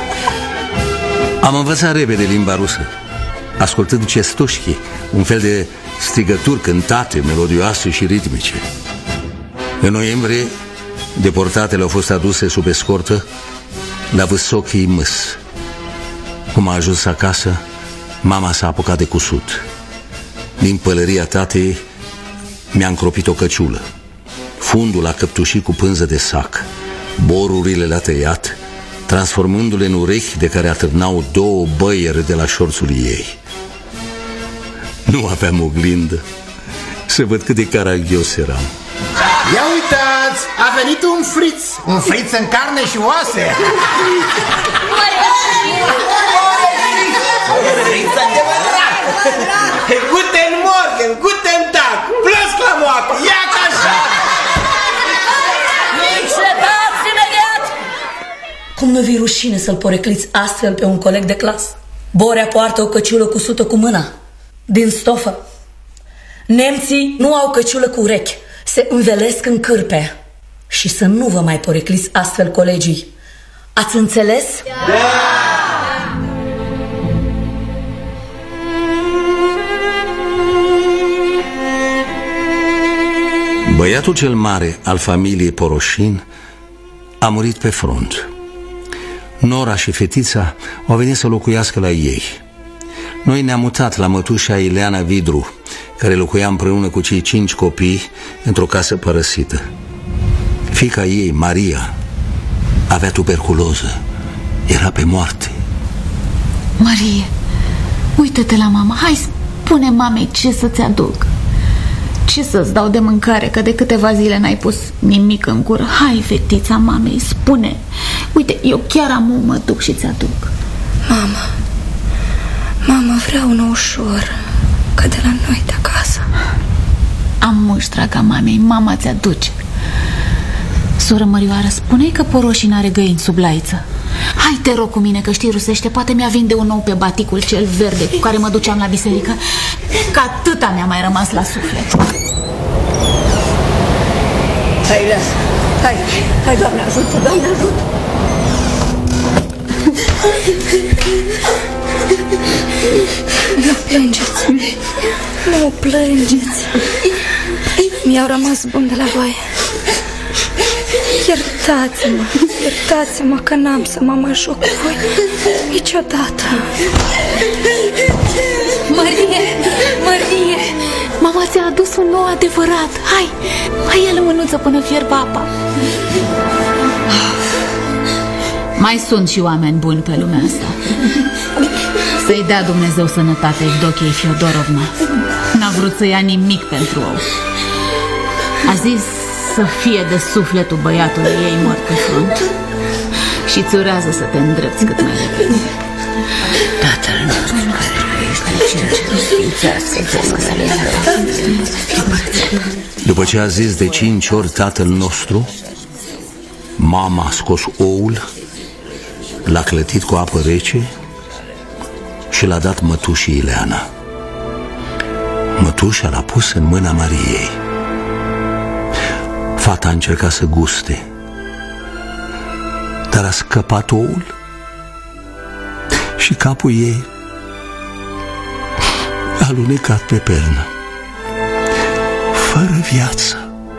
Am învățat repede limba rusă, ascultând cestușchi, un fel de strigături cântate, melodioase și ritmice. În noiembrie, deportatele au fost aduse sub escortă la Vâsochii Mâs. Cum a ajuns acasă, mama s-a apucat de cusut. Din pălăria tatei mi-a încropit o căciulă. Fundul a căptușit cu pânză de sac. Borurile le-a tăiat, transformându-le în urechi de care atârnau 2 băiere de la șorțul ei. Nu aveam oglindă să văd cât de caragios eram. Ia uitați, a venit un friț în carne și oase. Guten Morgen, guten Tag, plăsc la moacă, ia ca așa. Încetați imediat! Cum nu vi rușine să-l porecliți astfel pe un coleg de clasă? Borea poartă o căciulă cusută cu mâna, din stofă. Nemții nu au căciulă cu urechi, se învelesc în cârpe. Și să nu vă mai porecliți astfel colegii. Ați înțeles? Da! Băiatul cel mare al familiei Poroșin a murit pe front. Nora și fetița au venit să locuiască la ei. Noi ne-am mutat la mătușa Ileana Vidru, care locuia împreună cu cei 5 copii într-o casă părăsită. Fiica ei, Maria, avea tuberculoză. Era pe moarte. Marie, uită-te la mama. Hai, spune mamei ce să-ți aduc. Ce să-ți dau de mâncare, că de câteva zile n-ai pus nimic în gură. Hai, fetița mamei, spune. Uite, eu chiar mă duc și ți-aduc. Mama, vreau un ușor, că de la noi de acasă. Am muș, draga mamei, mama ți-aduce. Soră Mărioară, spune-i că Poroșin are găini sub laiță. Hai, te rog cu mine, că știi rusește, poate mi-a vinde un nou pe baticul cel verde cu care mă duceam la biserică, că atâta mi-a mai rămas la suflet. Hai, lasă, hai, Doamne ajută, Doamne ajută. Nu plângeți, nu plângeți. Mi-au rămas bun de la voie. Iertați-mă că n-am să mă mai joc cu voi niciodată. Marie, mama ți-a adus un nou adevărat. Hai ia-l în mânuță până fierb apa. Mai sunt și oameni buni pe lumea asta. Să-i dea Dumnezeu sănătate Evdochiei Fiodorovna. N-a vrut să ia nimic pentru ou. A zis să fie de sufletul băiatului ei mort pe front și îți urează să te îndrepți cât mai repede. Tatăl nostru care ești în cer, sfințească-ți După ce a zis de 5 ori Tatăl nostru, mama a scos oul, l-a clătit cu apă rece și l-a dat mătușii Ileana. Mătușa l-a pus în mâna Mariei. Fata a încercat să guste, dar a scăpat oul și capul ei a alunecat pe pernă, fără viață.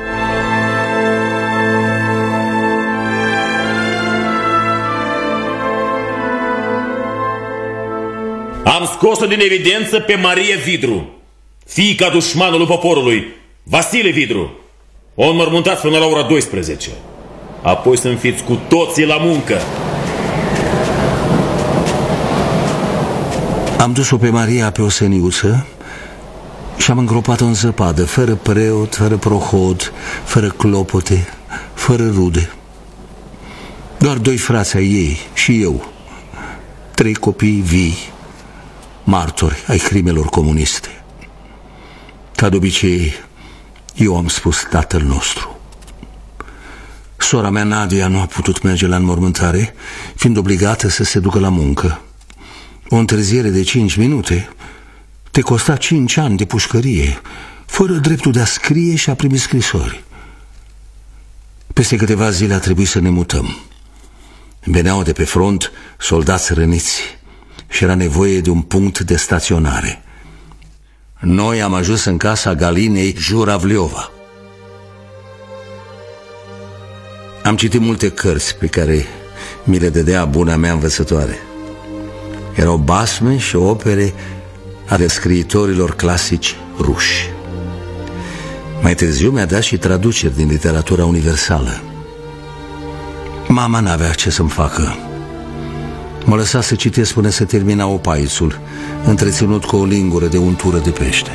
Am scos-o din evidență pe Maria Vidru, fiica dușmanului poporului, Vasile Vidru. O înmormântați până la ora 12. Apoi să fiți cu toții la muncă. Am dus-o pe Maria pe o seniuță și am îngropat-o în zăpadă, fără preot, fără prohod, fără clopote, fără rude. Doar 2 frați ai ei și eu, 3 copii vii, martori ai crimelor comuniste. Ca de obicei, eu am spus Tatăl nostru. Sora mea, Nadia, nu a putut merge la înmormântare, fiind obligată să se ducă la muncă. O întârziere de 5 minute te costa 5 ani de pușcărie, fără dreptul de a scrie și a primi scrisori. Peste câteva zile a trebuit să ne mutăm. Veneau de pe front soldați răniți și era nevoie de un punct de staționare. Noi am ajuns în casa Galinei Juravliova. Am citit multe cărți pe care mi le dădea buna mea învățătoare. Erau basme și opere ale scriitorilor clasici ruși. Mai târziu mi-a dat și traduceri din literatura universală. Mama n-avea ce să-mi facă. Mă lăsa să citesc până se termina opaițul, întreținut cu o lingură de untură de pește.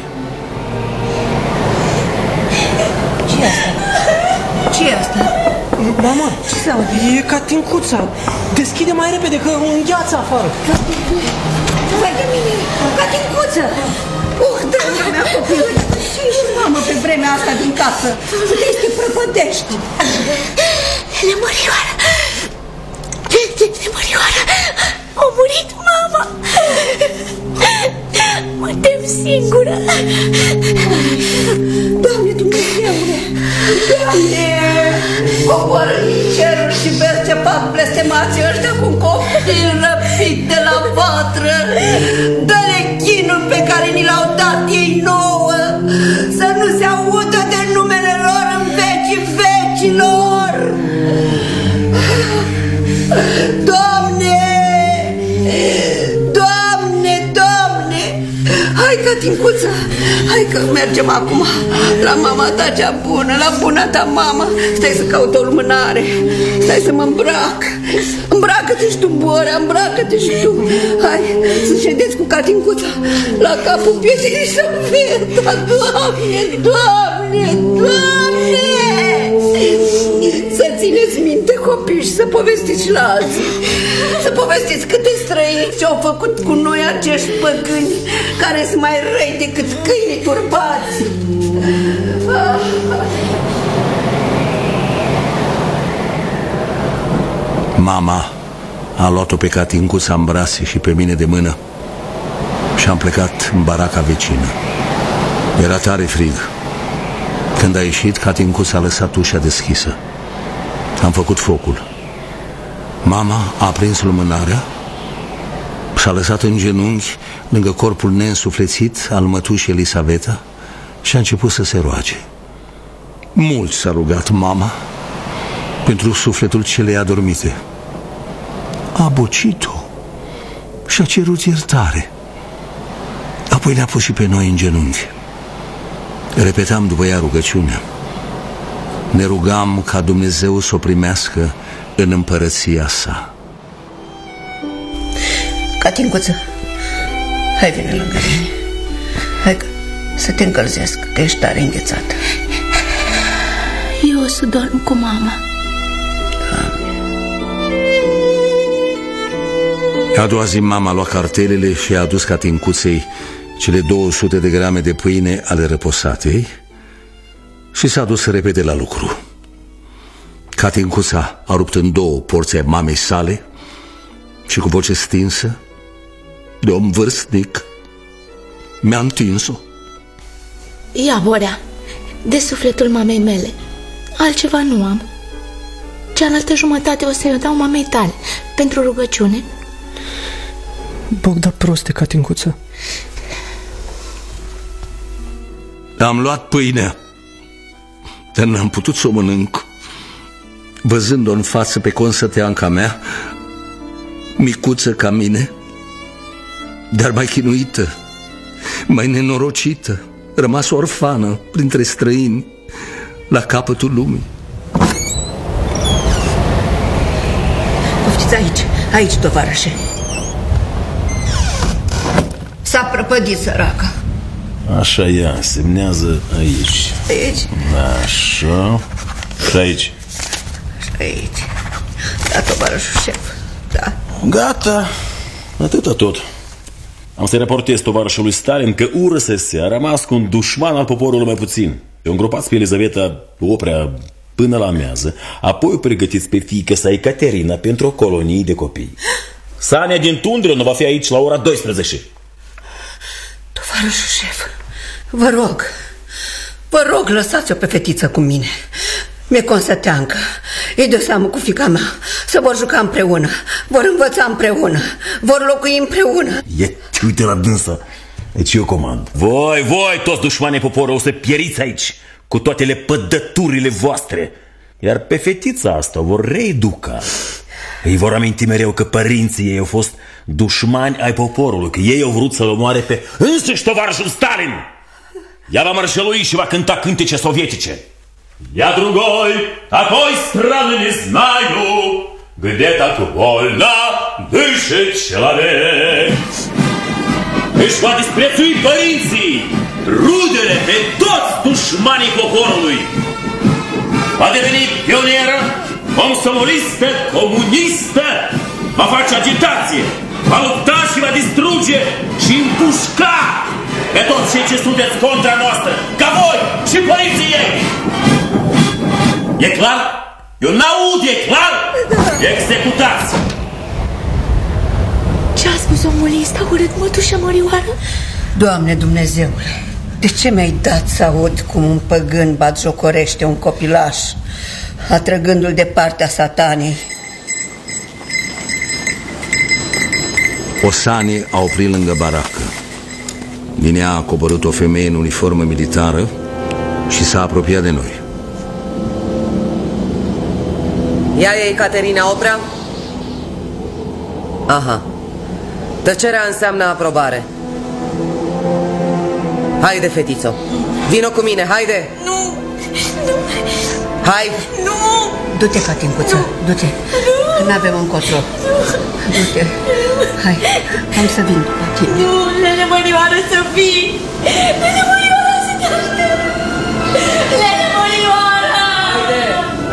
Ce-i asta? Ce-i asta? Mama, ce se aude? E Catincuța. Deschide mai repede că îngheață afară. Vai de mine, Catincuță! Dragă mea copil, ce ești, mamă, pe vremea asta din casă? Puteai să te prăpădești. Nemărioară! Nemărioară! A murit mama! Mă tem singură! Doamne Dumnezeule! Doamne! Coboară din ceruri și vezi ce fac blestemații ăștia cu un copil răpit de la vatră! Dă-le chinul pe care ni l-au dat ei nouă, să nu se audă de numele lor în vecii vecilor! Doamne! Doamne, Doamne! Hai, Catincuță, hai că mergem acum la mama ta cea bună, la buna ta mamă. Stai să caut o lumânare, stai să mă îmbrac. Îmbracă-te și tu, Borea, îmbracă-te și tu. Hai, să ședeți cu Catincuța la capul pieței și să vezi. Doamne, Doamne, Doamne! Să țineți minte, copii, și să povestiți și la alții. Să povestiți câte străini ce-au făcut cu noi acești păgâni, care sunt mai răi decât câinii turbați. Mama a luat-o pe Catincuța în brațe și pe mine de mână și am plecat în baraca vecină. Era tare frig. Când a ieșit, Catincuța a lăsat ușa deschisă. Am făcut focul. Mama a aprins lumânarea, s-a lăsat în genunchi lângă corpul neînsuflețit al mătușii Elisaveta și a început să se roage. Mult s-a rugat mama pentru sufletul celei adormite. A bocit-o și a cerut iertare. Apoi ne-a pus și pe noi în genunchi. Repetam după ea rugăciunea. Ne rugam ca Dumnezeu să o primească în împărăția sa. Catincuță, hai vine lângă mine. Hai să te încălzesc, că ești tare înghețată. Eu o să dorm cu mama. A doua zi mama a luat cartelele și a adus Catincuței cele 200 de grame de pâine ale răposatei și s-a dus repede la lucru. Catincuța a rupt în 2 porția mamei sale și cu voce stinsă, de om vârstnic, mi-a întins-o. Ia, Borea, de sufletul mamei mele. Altceva nu am. Cealaltă jumătate o să-i dau mamei tale pentru rugăciune. Bogda proste, Catincuță. Am luat pâinea, dar n-am putut să o mănânc. Văzând-o în față pe consăteanca mea, micuță ca mine, dar mai chinuită, mai nenorocită, rămas orfană printre străini la capătul lumii. Poftiți aici, aici, tovarășe. prăpădit, săraca. Așa, ea, semnează aici. Aici? Așa. Și aici. Și aici. Da, tovarășul șef. Da. Gata. Atâta tot. Am să-i raportez tovarășului Stalin că URSS a rămas cu un dușman al poporului mai puțin. Eu îngropați pe Elizaveta Oprea până la amiază, apoi o pregătiți pe fiica sa Ecaterina pentru o colonie de copii. Sania din Tundra nu va fi aici la ora 12. Tovarășul șef, vă rog, lăsați-o pe fetiță cu mine. Mi-e consăteancă. E de seamă cu fiica mea. Să vor juca împreună, vor învăța împreună, vor locui împreună. Uite la dânsa. Deci eu comand. Voi, toți dușmanii poporului, o să pieriți aici cu toate lepădăturile voastre. Iar pe fetița asta o vor reeduca. Îi vor aminti mereu că părinții ei au fost dușmani ai poporului, că ei au vrut să-l omoare pe însuși tovarășul Stalin. Ea va mărșălui și va cânta cântece sovietice. Я другой, такой странный не знаю, где так вольно дышит человек. Își va disprețui părinții, rudele, pe toți dușmanii poporului. Va deveni pionieră, comsomolistă, comunistă, va face agitație, va lupta și va distruge și împușca pe toți cei ce sunteți contra noastră, ca voi și părinții ei. E clar? Eu n-aud, e clar? Executați! Ce-a spus omul ăsta urât, mătușă Mărioară? Doamne Dumnezeule, de ce mi-ai dat să aud cum un păgân batjocorește un copilaș, atrăgându-l de partea satanei? Osani a oprit lângă baracă. Din ea a coborât o femeie în uniformă militară și s-a apropiat de noi. Ea e Ecaterina Oprea? Aha. Tăcerea înseamnă aprobare. Haide, fetițo. Vino cu mine, haide. Nu. Hai. Nu. Du-te, Catincuță, du-te. N-avem încotro. Du-te. Hai, am să vin după tine. Nu, Lele Mărioară, să vii. Lele Mărioară, să te aștept. Lele Mărioară. Haide.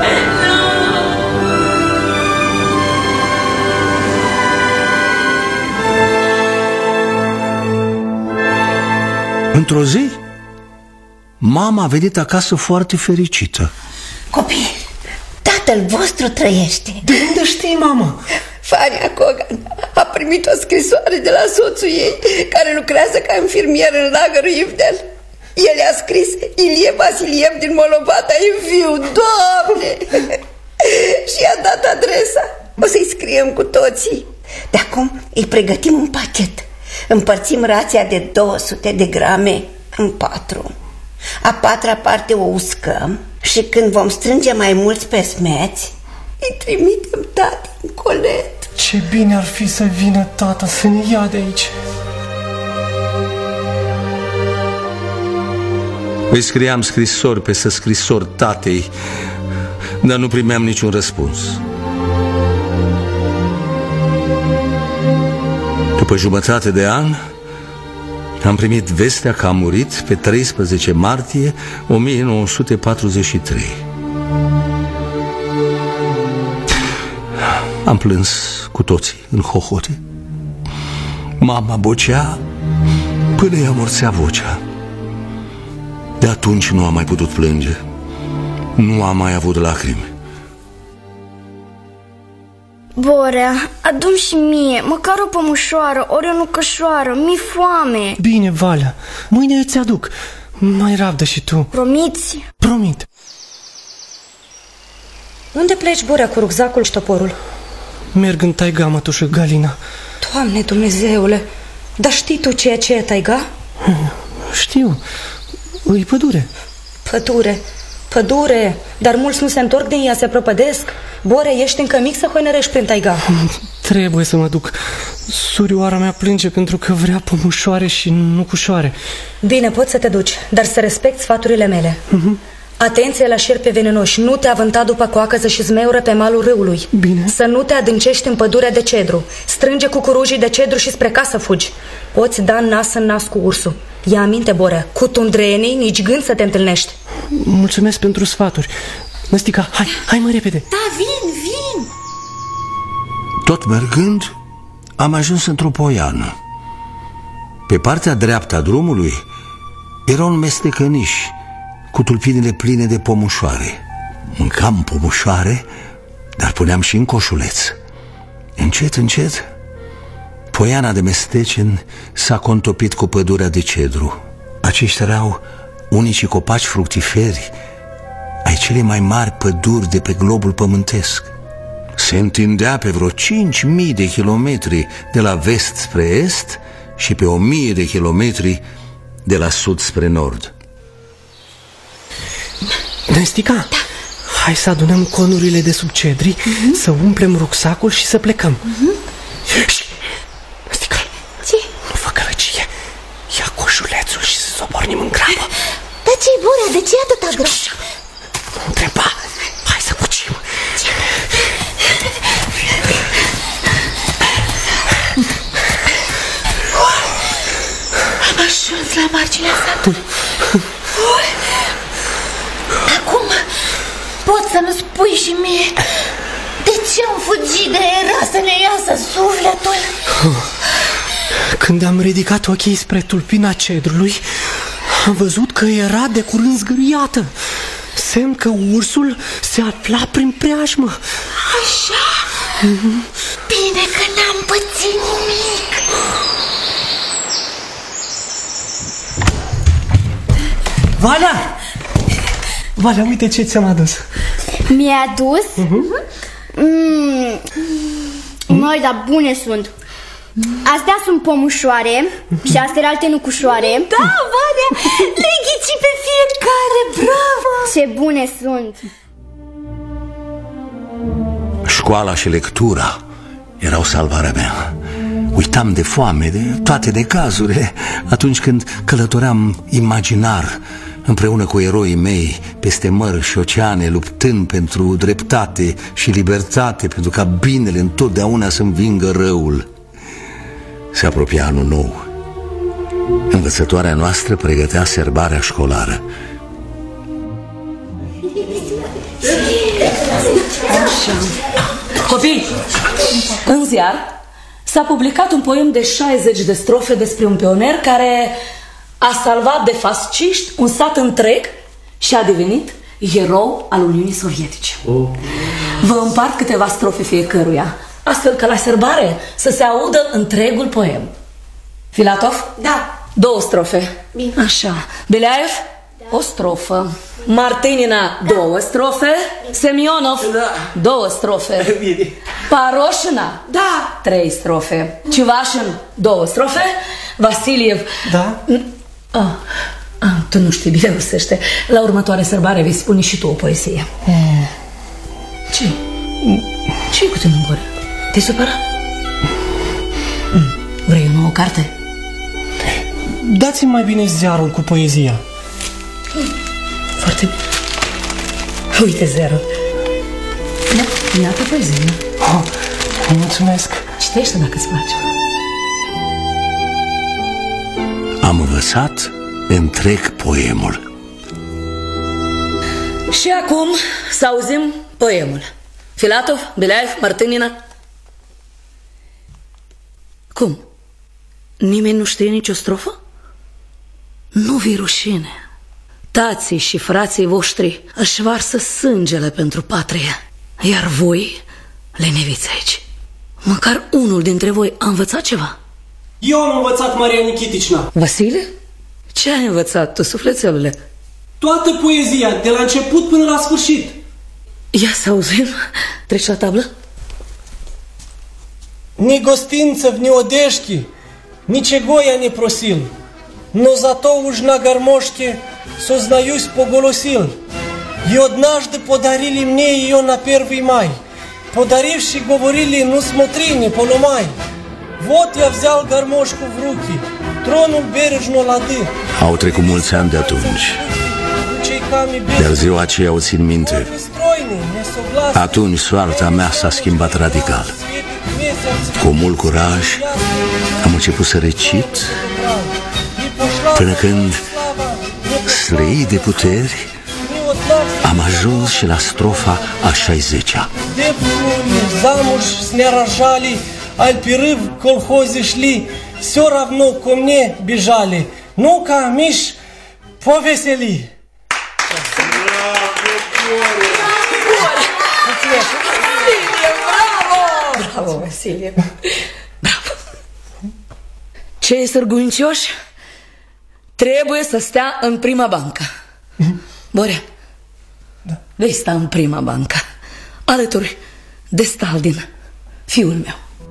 Într-o zi, mama a venit acasă foarte fericită. Copii, tatăl vostru trăiește. De unde știi, mamă? Fania Kogan a primit o scrisoare de la soțul ei, care lucrează ca infirmier în lagărul Ivdel. El i-a scris: Ilie Vasiliev din Molovata e viu, Doamne! Și i-a dat adresa. O să-i scriem cu toții. De acum îi pregătim un pachet. Împărțim rația de 200 de grame în 4. A 4-a parte o uscăm și când vom strânge mai mulți pe smeți, îi trimitem tati în colet. Ce bine ar fi să vină tata să ne ia de aici. Îi scriam scrisori peste scrisori tatei, dar nu primeam niciun răspuns. După jumătate de an, am primit vestea că a murit pe 13 martie 1943. Am plâns cu toții în hohote. Mama bocea până i-a morțea vocea. De atunci nu am mai putut plânge. Nu am mai avut lacrimi. Borea, adu-mi și mie, măcar o pămușoară, ori o nucășoară, mi-e foame. Bine, Valea, mâine îți aduc. Mai rabdă și tu. Promiți? Promit. Unde pleci, Borea, cu rucsacul și toporul? Merg în taiga, mătușă Galina. Doamne Dumnezeule, dar știi tu ce e taiga? Știu, e pădure. Pădure, dar mulți nu se întorc din ea, se prăpădesc. Bore, ești încă mic să hoinărești prin taiga. Trebuie să mă duc. Surioara mea plânge pentru că vrea pămușoare și nucușoare. Bine, poți să te duci, dar să respecti sfaturile mele. Atenție la șerpe venenoși. Nu te avânta după coacăză și zmeură pe malul râului. Bine. Să nu te adâncești în pădurea de cedru. Strânge cucurujii de cedru și spre casă fugi. Poți da nas în nas cu ursul. Ia aminte, Borea, cu tundrenii nici gând să te întâlnești. Mulțumesc pentru sfaturi. Năstica, hai mai repede. Da, vin. Tot mergând, am ajuns într-o poiană. Pe partea dreaptă a drumului era un mestecăniș cu tulpinile pline de pomușoare. Mâncam pomușoare, dar puneam și în coșuleț. Încet, încet, poiana de mesteceni s-a contopit cu pădurea de cedru. Aceștia erau unicii copaci fructiferi ai cele mai mari păduri de pe globul pământesc. Se întindea pe vreo 5.000 de kilometri de la vest spre est și pe 1.000 de kilometri de la sud spre nord. Năstica, da. Hai să adunăm conurile de sub cedri, să umplem rucsacul și să plecăm. Năstica, ce? Nu fă gălăgie. Ia coșulețul și să o pornim în grabă. Dar ce-i, Borea? De ce e atâta greu? Nu întreba. Hai să cucim. Am ajuns la marginea satului. Acum poți să-mi spui și mie de ce am fugit de era să ne iasă sufletul? Când am ridicat ochii spre tulpina cedrului, am văzut că era de curând zgâriată, semn că ursul se afla prin preajmă. Așa? Bine că n-am pățit nimic. Valea, uite ce ți-am adus. Mi-ai adus? Măi, dar bune sunt. Astea sunt pomușoare și astea alte nucușoare. Da, Valea, le-ai ghicit pe fiecare, bravo! Ce bune sunt. Școala și lectura erau salvarea mea. Uitam de foame, de toate necazurile atunci când călătoream imaginar împreună cu eroii mei peste mări și oceane, luptând pentru dreptate și libertate, pentru ca binele întotdeauna să învingă răul. Se apropia anul nou. Învățătoarea noastră pregătea serbarea școlară. Copii, în ziar s-a publicat un poem de 60 de strofe despre un pionier care a salvat de fasciști un sat întreg și a devenit erou al Uniunii Sovietice. Vă împart câteva strofe fiecăruia, astfel că la serbare să se audă întregul poem. Filatov? Da. 2 strofe. Bine. Așa. Beleaev? Da. 1 strofă. Martinina? Da. 2 strofe. Semionov? Da. 2 strofe. Bine. Paroșina? Da. 3 strofe. Civașin? 2 strofe. Vasiliev? Da. Tu nu știi bine rusește. La următoarea sărbare vei spune și tu o poezie. Ce? Ce-i cu tine în gură? Te-ai supărat? Vrei o nouă carte? Dați-mi mai bine ziarul cu poezia. Foarte bine. Uite ziarul. Da, iată poezie. Mulțumesc. Citește dacă îți place. Am învățat întreg poemul. Și acum să auzim poemul. Filatov, Beleaev, Martinina. Cum? Nimeni nu știe nicio strofă? Nu vi rușine. Tații și frații voștri își varsă sângele pentru patrie, iar voi le neviți aici. Măcar unul dintre voi a învățat ceva? Eu am învățat, Maria Nichiticna. Vasile? Ce ai învățat tu, sufletelule? Toată poezia, de la început până la sfârșit. Ia să auzim. Treci la tablă? Ni gostință ni odeški, ničegoja ne prosil, но зато уж на гармошке сознаюсь поголосил. И однажды подарили мне ее на 1 май. Подаривши говорили, ну смотри, не поломай. Вот я взял гармошку в руки, тронул бережно лады. Au trecut mulți ani de atunci. Dar ziua aceea o țin minte. Atunci soarta mea s-a schimbat radical. Cu mult curaj am început să recit, până când, slăit de puteri, am ajuns și la strofa a 60-a. Замуж с не рожали, альпиры в колхозе шли, все равно ко мне бежали. Ну-ка, Миш, повесели. Bravo, Vasilie! Bravo! Cei sârguncioși trebuie să stea în prima bancă. Borea, vei sta în prima bancă, alături de Staldin, fiul meu.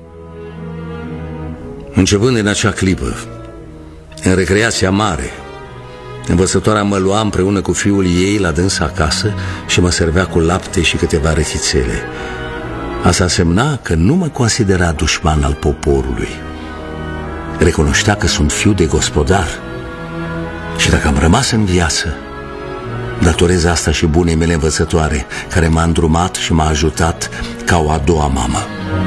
Începând din acea clipă, în recreația mare, învățătoarea mă lua împreună cu fiul ei la dânsa acasă și mă servea cu lapte și câteva răchițele. Asta însemna că nu mă considera dușman al poporului. Recunoștea că sunt fiu de gospodar și dacă am rămas în viață, datorez asta și bunei mele învățătoare, care m-a îndrumat și m-a ajutat ca o a doua mamă.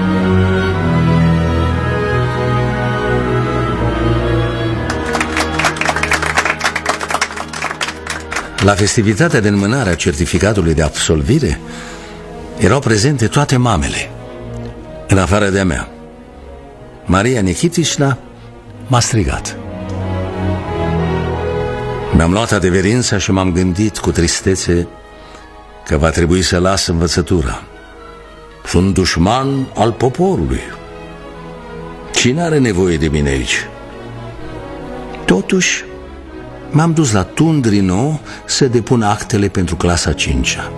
La festivitatea de înmânare a certificatului de absolvire erau prezente toate mamele, în afară de-a mea. Maria Nichitișna m-a strigat. Mi-am luat adeverința și m-am gândit cu tristețe că va trebui să las învățătura. Sunt dușman al poporului. Cine are nevoie de mine aici? Totuși, m-am dus la Tundrino să depun actele pentru clasa 5-a.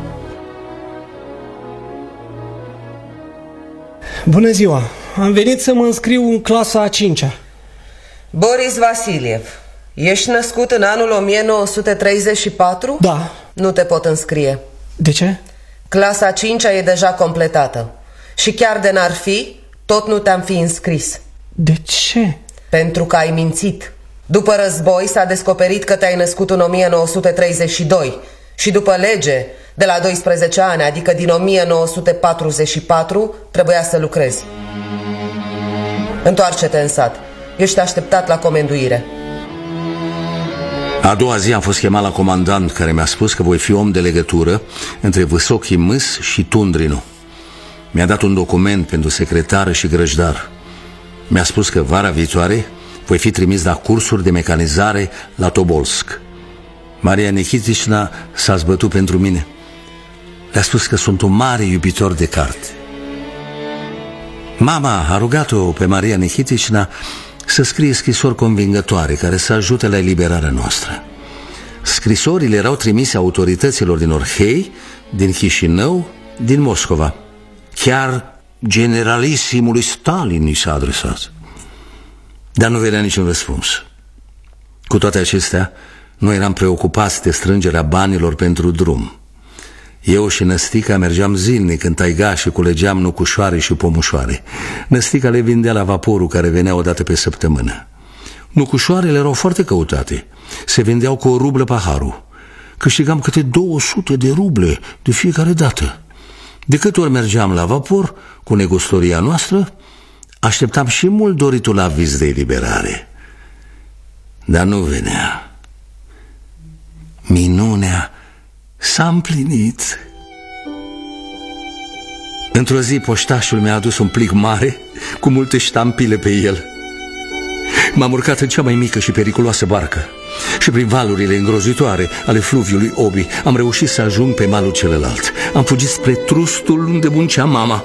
Bună ziua! Am venit să mă înscriu în clasa a 5-a. Boris Vasiliev, ești născut în anul 1934? Da. Nu te pot înscrie. De ce? Clasa 5-a e deja completată. Și chiar de n-ar fi, tot nu te-am fi înscris. De ce? Pentru că ai mințit. După război s-a descoperit că te-ai născut în 1932 și după lege, de la 12 ani, adică din 1944, trebuia să lucrezi. Întoarce-te în sat. Ești așteptat la comenduire. A doua zi am fost chemat la comandant, care mi-a spus că voi fi om de legătură între Vâsochii Mâs și Tundrinu. Mi-a dat un document pentru secretară și grăjdar. Mi-a spus că vara viitoare voi fi trimis la cursuri de mecanizare la Tobolsk. Maria Nichitișna s-a zbătut pentru mine. Le-a spus că sunt un mare iubitor de carte. Mama a rugat-o pe Maria Nichitișna să scrie scrisori convingătoare care să ajute la eliberarea noastră. Scrisorile erau trimise autorităților din Orhei, din Chișinău, din Moscova. Chiar generalisimului Stalin i s-a adresat. Dar nu venea niciun răspuns. Cu toate acestea, noi eram preocupați de strângerea banilor pentru drum. Eu și Năstica mergeam zilnic în taiga și culegeam nucușoare și pomușoare. Năstica le vindea la vaporul care venea o dată pe săptămână. Nucușoarele erau foarte căutate. Se vindeau cu 1 rublă paharul. Câștigam câte 200 de ruble de fiecare dată. De câte ori mergeam la vapor cu negustoria noastră, așteptam și mult doritul aviz de eliberare. Dar nu venea. Minunea s-a împlinit. Într-o zi poștașul mi-a adus un plic mare cu multe ștampile pe el. M-am urcat în cea mai mică și periculoasă barcă și prin valurile îngrozitoare ale fluviului Obi am reușit să ajung pe malul celălalt. Am fugit spre trustul unde muncea mama.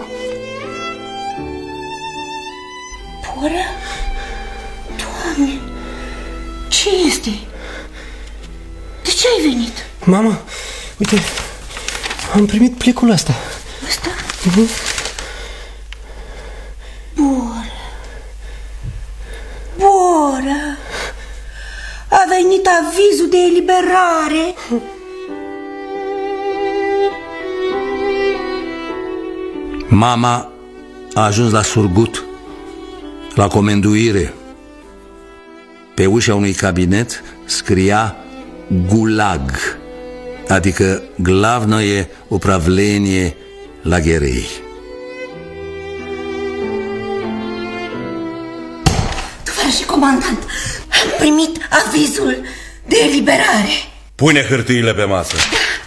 Borea? Doamne, ce este? De ce ai venit? Mama, uite, am primit plicul ăsta. Ăsta? Borea, a venit avizul de eliberare. Mama a ajuns la Surgut, la comenduire. Pe ușa unui cabinet scria Gulag. adică Glavnoye Upravlenie Lagerei. Tovarășe comandant, am primit avizul de eliberare. Pune hârtiile pe masă.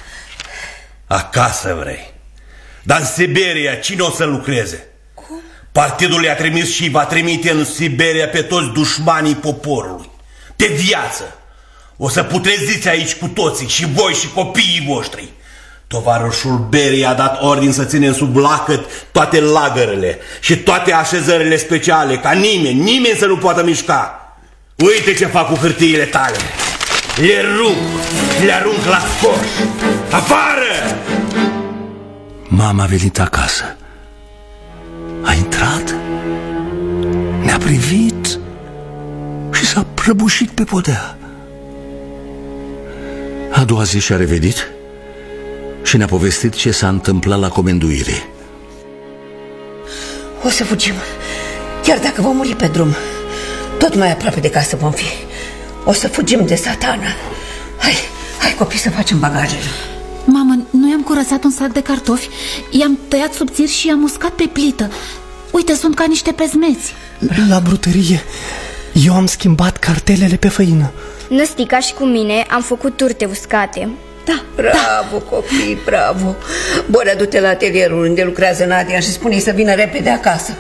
Acasă vrei. Dar în Siberia cine o să lucreze? Cum? Partidul i-a trimis și va trimite în Siberia pe toți dușmanii poporului. Pe viață. O să putreziți aici cu toții, și voi și copiii voștri. Tovarășul Beria a dat ordin să ținem sub lacăt toate lagărele și toate așezările speciale, ca nimeni să nu poată mișca. Uite ce fac cu hârtiile tale. Le rup, le arunc la coș. Afară! Mama a venit acasă. A intrat, ne-a privit și s-a prăbușit pe podea. A doua zi și-a revenit și ne-a povestit ce s-a întâmplat la comenduire. O să fugim. Chiar dacă vom muri pe drum, tot mai aproape de casă vom fi. O să fugim de Satana. Hai copii, să facem bagajele. Mamă, noi am curățat un sac de cartofi, i-am tăiat subțiri și i-am uscat pe plită. Uite, sunt ca niște pezmeți. La brutărie eu am schimbat cartelele pe făină. Năstica și cu mine am făcut turte uscate. Da, bravo copii, bravo. Borea, du-te la atelierul unde lucrează Nadia și spune-i să vină repede acasă.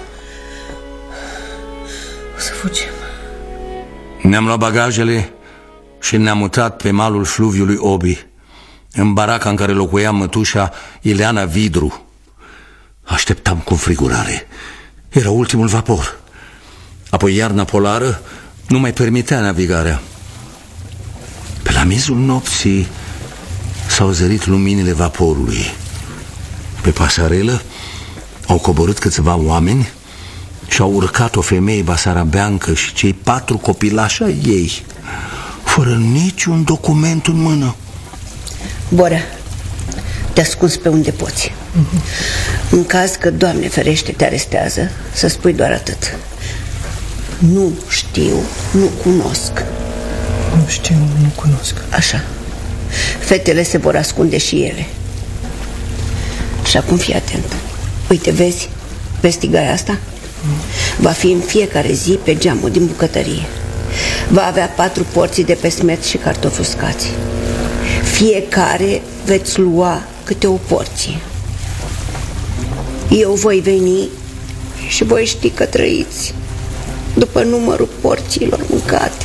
O să fugim. Ne-am luat bagajele și ne-am mutat pe malul fluviului Obi, în baraca în care locuia mătușa Ileana Vidru. Așteptam cu înfrigurare. Era ultimul vapor. Apoi iarna polară nu mai permitea navigarea. Pe la miezul nopții s-au zărit luminile vaporului. Pe pasarelă au coborât câțiva oameni și au urcat o femeie basarabeancă și cei 4 copilași ai ei, fără niciun document în mână. Borea, te ascunzi pe unde poți. În caz că, Doamne ferește, te arestează, să spui doar atât: nu știu, nu cunosc. Nu știu, nu cunosc. Așa. Fetele se vor ascunde și ele. Și acum fii atent. Uite, vezi tigaia asta? Va fi în fiecare zi pe geamul din bucătărie. Va avea 4 porții de pesmet și cartofi uscați. Fiecare veți lua câte o porție. Eu voi veni și voi ști că trăiți după numărul porțiilor mâncate.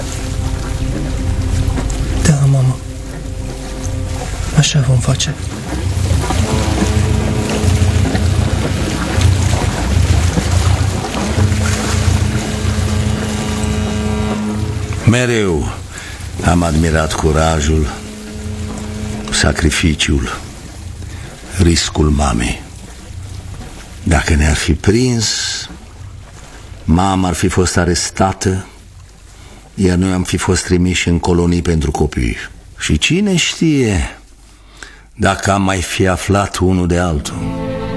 Da, mamă. Așa vom face. Mereu am admirat curajul, sacrificiul, riscul mamei. Dacă ne-ar fi prins, mama ar fi fost arestată, iar noi am fi fost trimiși în colonii pentru copii. Și cine știe dacă am mai fi aflat unul de altul.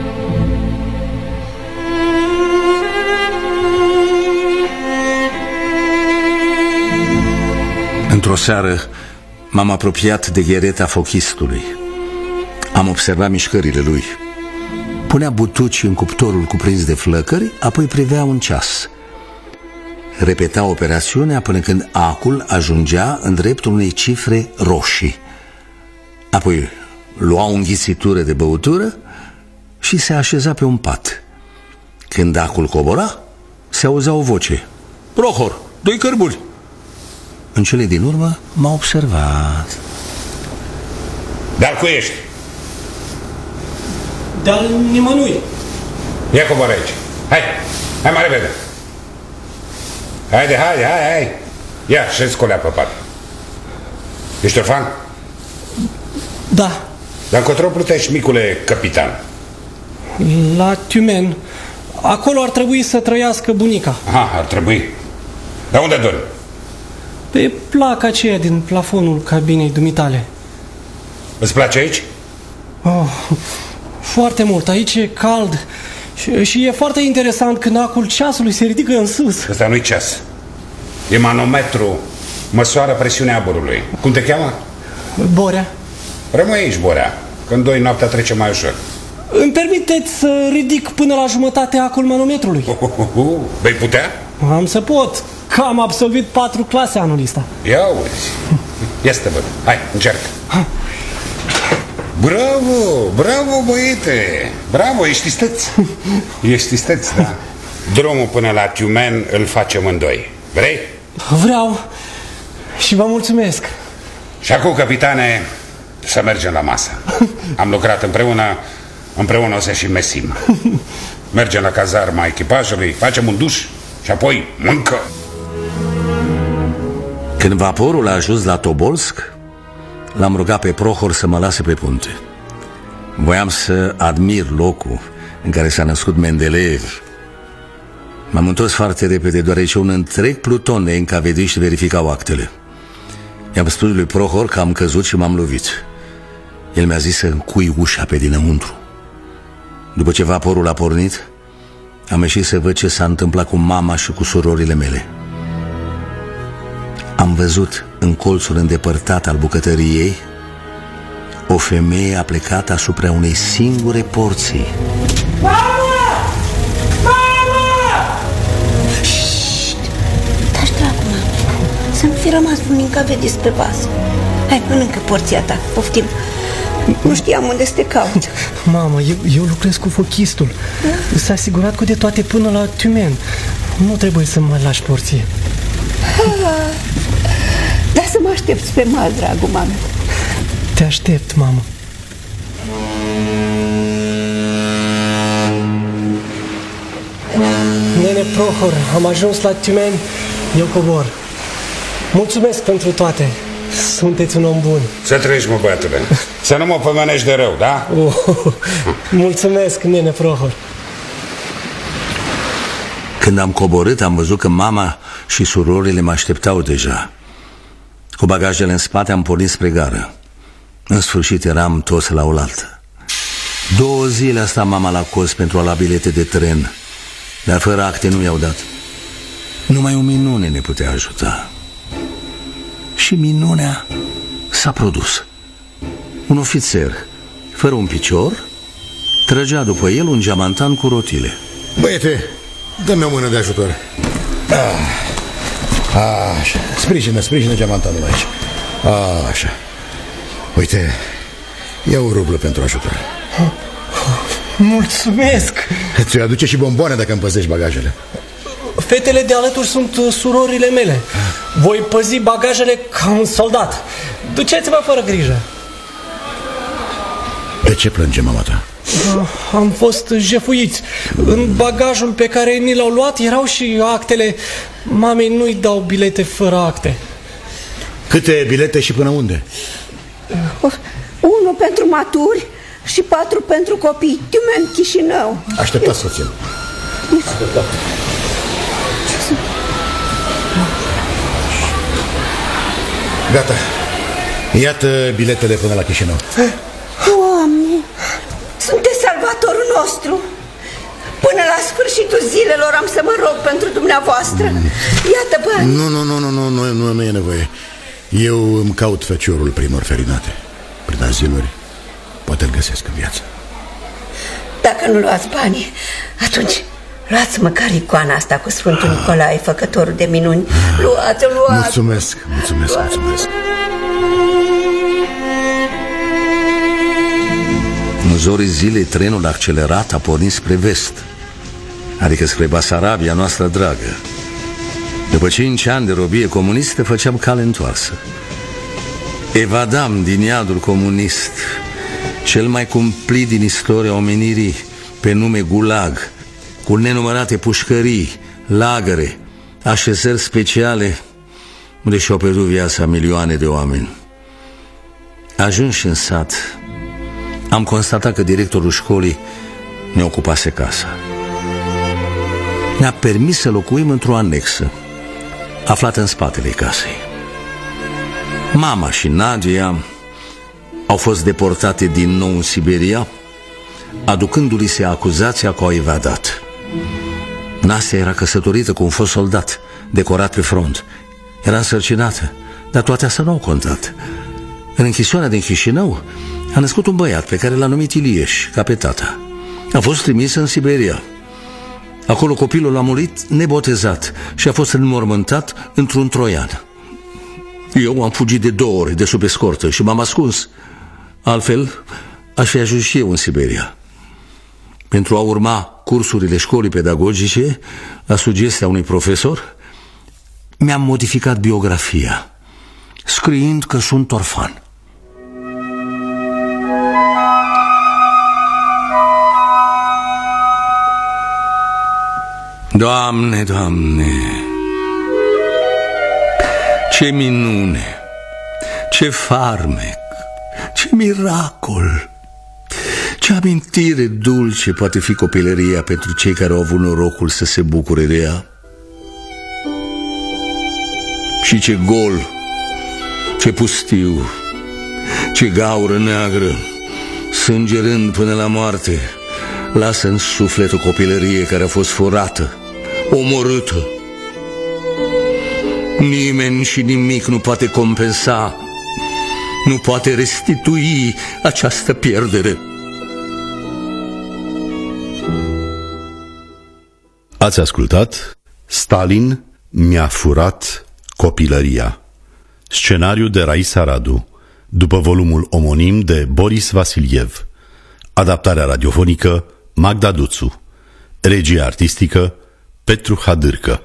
Într-o seară m-am apropiat de ghereta fochistului. Am observat mișcările lui. Punea butuci în cuptorul cuprins de flăcări, apoi privea un ceas. Repeta operațiunea până când acul ajungea în dreptul unei cifre roșii. Apoi lua o înghițitură de băutură și se așeza pe un pat. Când acul cobora, se auzea o voce: Prohor, 2 cărbuni. În cele din urmă m-a observat. Dar cu ești? Dar nimănui. Ia coboară aici. Hai mai repede. Hai. Ia, și-ți colea pe pat. Ești orfan? Da. Dar încotro plutești, micule capitan? La Tiumen. Acolo ar trebui să trăiască bunica. Aha, ar trebui. Dar unde dormi? Pe placa aceea din plafonul cabinei dumitale. Îți place aici? Oh, foarte mult. Aici e cald. Și e foarte interesant când acul ceasului se ridică în sus. Ăsta nu-i ceas. E manometru. Măsoară presiunea aburului. Cum te cheamă? Borea. Rămâi aici, Borea. Când doi noaptea trece mai ușor. Îmi permiteți să ridic până la jumătatea culmanometrului? Vei putea? Am să pot, că am absolvit 4 clase anul ăsta. Ia uzi. Ia să te văd. Hai, încerc. Bravo, bravo, băiete. Bravo, ești isteț. Ești isteț, da. Drumul până la Tiumen îl facem în doi. Vrei? Vreau și vă mulțumesc. Și acum, capitane, să mergem la masă. Am lucrat împreună o să și mesim. Mergem la cazarma echipajului, facem un duș și apoi mâncă. Când vaporul a ajuns la Tobolsk, l-am rugat pe Prohor să mă lase pe punte. Voiam să admir locul în care s-a născut Mendeleev. M-am întors foarte repede, deoarece un întreg pluton de încavediști verificau actele. I-am spus lui Prohor că am căzut și m-am lovit. El mi-a zis să încui ușa pe dinăuntru. După ce vaporul a pornit, am ieșit să văd ce s-a întâmplat cu mama și cu surorile mele. Am văzut în colțul îndepărtat al bucătăriei o femeie aplecată asupra unei singure porții. Mama! Mama! Șșt! Taci dracu, mama. Să nu fi rămas un incavedist pe vas. Hai, mănâncă porția ta, poftim. Nu știam unde să te caut. Mamă, eu lucrez cu fochistul. S-a asigurat cu de toate până la Tiumen. Nu trebuie să mă lași porție. Dar să mă aștepți pe mal, dragul mame. Te aștept, mamă. Nene Prohor, am ajuns la Tiumen. Eu cobor. Mulțumesc pentru toate. Sunteți un om bun. Să trăiești, mă, băiatule. Să nu mă pomenești de rău, da? Mulțumesc, nene Prohor. Când am coborât, am văzut că mama și surorile mă așteptau deja. Cu bagajele în spate am pornit spre gară. În sfârșit eram toți la oaltă. 2 zile a stat mama la cost pentru a lua bilete de tren, dar fără acte nu i-au dat. Numai o minune ne putea ajuta. Și minunea s-a produs. Un ofițer, fără un picior, trăgea după el un geamantan cu rotile. Băiete, dă-mi o mână de ajutor. Așa, sprijină geamantanul aici. Așa. Uite, ia o rublă pentru ajutor. Mulțumesc. Ți-o aduce și bomboane dacă îmi păzești bagajele. Fetele de alături sunt surorile mele. Voi păzi bagajele ca un soldat. Duceți-vă fără grijă. De ce plânge mama ta? Am fost jefuiți. În bagajul pe care ni l-au luat erau și actele. Mamei nu-i dau bilete fără acte. Câte bilete și până unde? 1 pentru maturi și 4 pentru copii. Tiumen, Chișinău. Așteptați, soție. Așteptați. Gata. Iată biletele până la Chișinău. Doamne, sunteți salvatorul nostru. Până la sfârșitul zilelor am să mă rog pentru dumneavoastră. Iată bani. Nu e nevoie. Eu îmi caut feciorul prin orfelinate, prin aziluri. Poate îl găsesc în viață. Dacă nu luați banii, atunci luați măcar icoana asta cu Sfântul Nicolae, făcătorul de minuni. Luați-o. Mulțumesc. În zorii zilei, trenul accelerat a pornit spre vest, adică spre Basarabia noastră dragă. După 5 ani de robie comunistă, făceam cale întoarsă. Evadam din iadul comunist, cel mai cumplit din istoria omenirii, pe nume Gulag, cu nenumărate pușcării, lagăre, așezări speciale, unde și-au pierdut viața milioane de oameni. Ajunși în sat, am constatat că directorul școlii ne ocupase casa. Ne-a permis să locuim într-o anexă aflată în spatele casei. Mama și Nadia au fost deportate din nou în Siberia, aducându-li se acuzația că au evadat. Nastia era căsătorită cu un fost soldat, decorat pe front. Era însărcinată, dar toate astea nu au contat. În închisoarea din Chișinău a născut un băiat pe care l-a numit Ilieș, ca pe tata. A fost trimis în Siberia. Acolo copilul a murit nebotezat și a fost înmormântat într-un troian. Eu am fugit de 2 ori de sub escortă și m-am ascuns. Altfel, aș fi ajuns și eu în Siberia. Pentru a urma cursurile școlii pedagogice, la sugestia unui profesor, mi-am modificat biografia, scriind că sunt orfan. Doamne, Doamne, ce minune, ce farmec, ce miracol, ce amintire dulce poate fi copilăria pentru cei care au avut norocul să se bucure de ea. Și ce gol, ce pustiu, ce gaură neagră, sângerând până la moarte, lasă în suflet o copilărie care a fost furată, omorâtă. Nimeni și nimic nu poate compensa, nu poate restitui această pierdere. Ați ascultat Stalin mi-a furat copilăria. Scenariu de Raisa Radu, după volumul omonim de Boris Vasiliev. Adaptarea radiofonică Magda Duțu. Regie artistică Petru Hadârcă.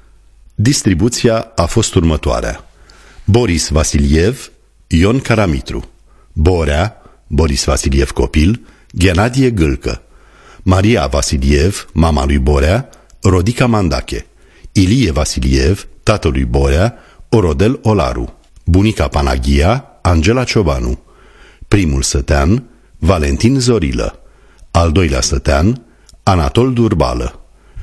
Distribuția a fost următoarea: Boris Vasiliev, Ion Caramitru; Borea, Boris Vasiliev copil, Ghenadie Gâlcă; Maria Vasiliev, mama lui Borea, Rodica Mandache; Ilie Vasiliev, tatălui Borea, Orodel Olaru; bunica Panaghia, Angela Ciobanu; primul sătean, Valentin Zorilă; al doilea sătean, Anatol Durbală;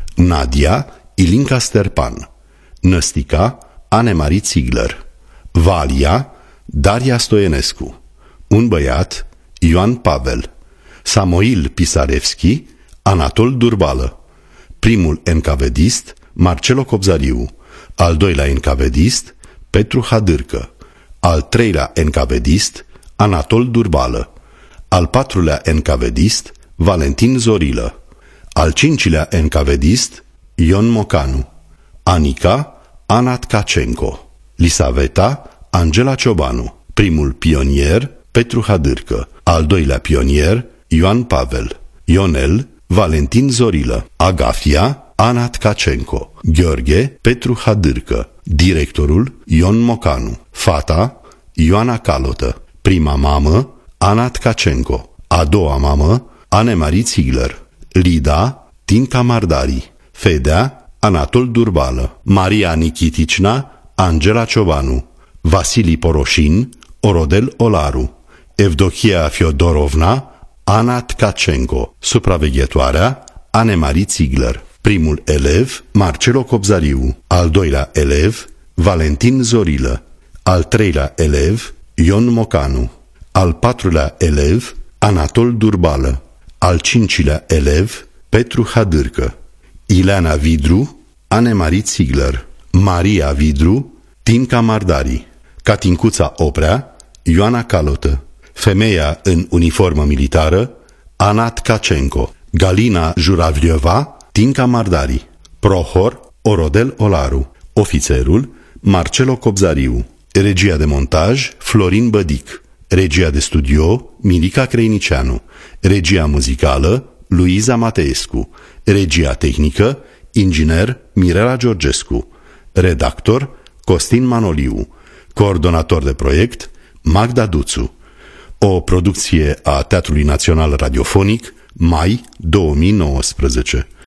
Nadia, Ilinca Sterpan; Năstica, Anemarie Ziegler; Valia, Daria Stoienescu; un băiat, Ioan Pavel; Samoil Pisarevski, Anatol Durbală; primul encavedist, Marcelo Cobzariu; al doilea encavedist, Petru Hadârcă; al treilea encavedist, Anatol Durbală; al patrulea encavedist, Valentin Zorilă; al cincilea encavedist, Ion Mocanu; Anica, Ana Tkacenko; Lisaveta, Angela Ciobanu; primul pionier, Petru Hadârcă; al doilea pionier, Ioan Pavel; Ionel, Valentin Zorilă; Agafia, Ana Tkacenko; Gheorghe, Petru Hadârcă; directorul, Ion Mocanu; fata, Ioana Calotă; prima mamă, Ana Tkacenko; a doua mamă, Anemarie Ziegler; Lida, Tinca Mardari; Fedea, Anatol Durbală; Maria Nichiticna, Angela Ciobanu; Vasili Poroșin, Orodel Olaru; Evdochia Fiodorovna, Ana Tkacenko; supraveghetoarea, Anemarie Ziegler; primul elev, Marcelo Cobzariu; al doilea elev, Valentin Zorilă; al treilea elev, Ion Mocanu; al patrulea elev, Anatol Durbală; al cincilea elev, Petru Hadârcă; Ileana Vidru, Anemarie Ziegler; Maria Vidru, Tinca Mardari; Catincuța Oprea, Ioana Calotă; femeia în uniformă militară, Ana Tkacenko; Galina Juravliova, Tinca Mardari; Prohor, Orodel Olaru; ofițerul, Marcelo Cobzariu; regia de montaj, Florin Bădic; regia de studio, Milica Creinicianu; regia muzicală, Luiza Mateescu; regia tehnică, inginer Mirela Georgescu; redactor, Costin Manoliu; coordonator de proiect, Magda Duțu. O producție a Teatrului Național Radiofonic, mai 2019.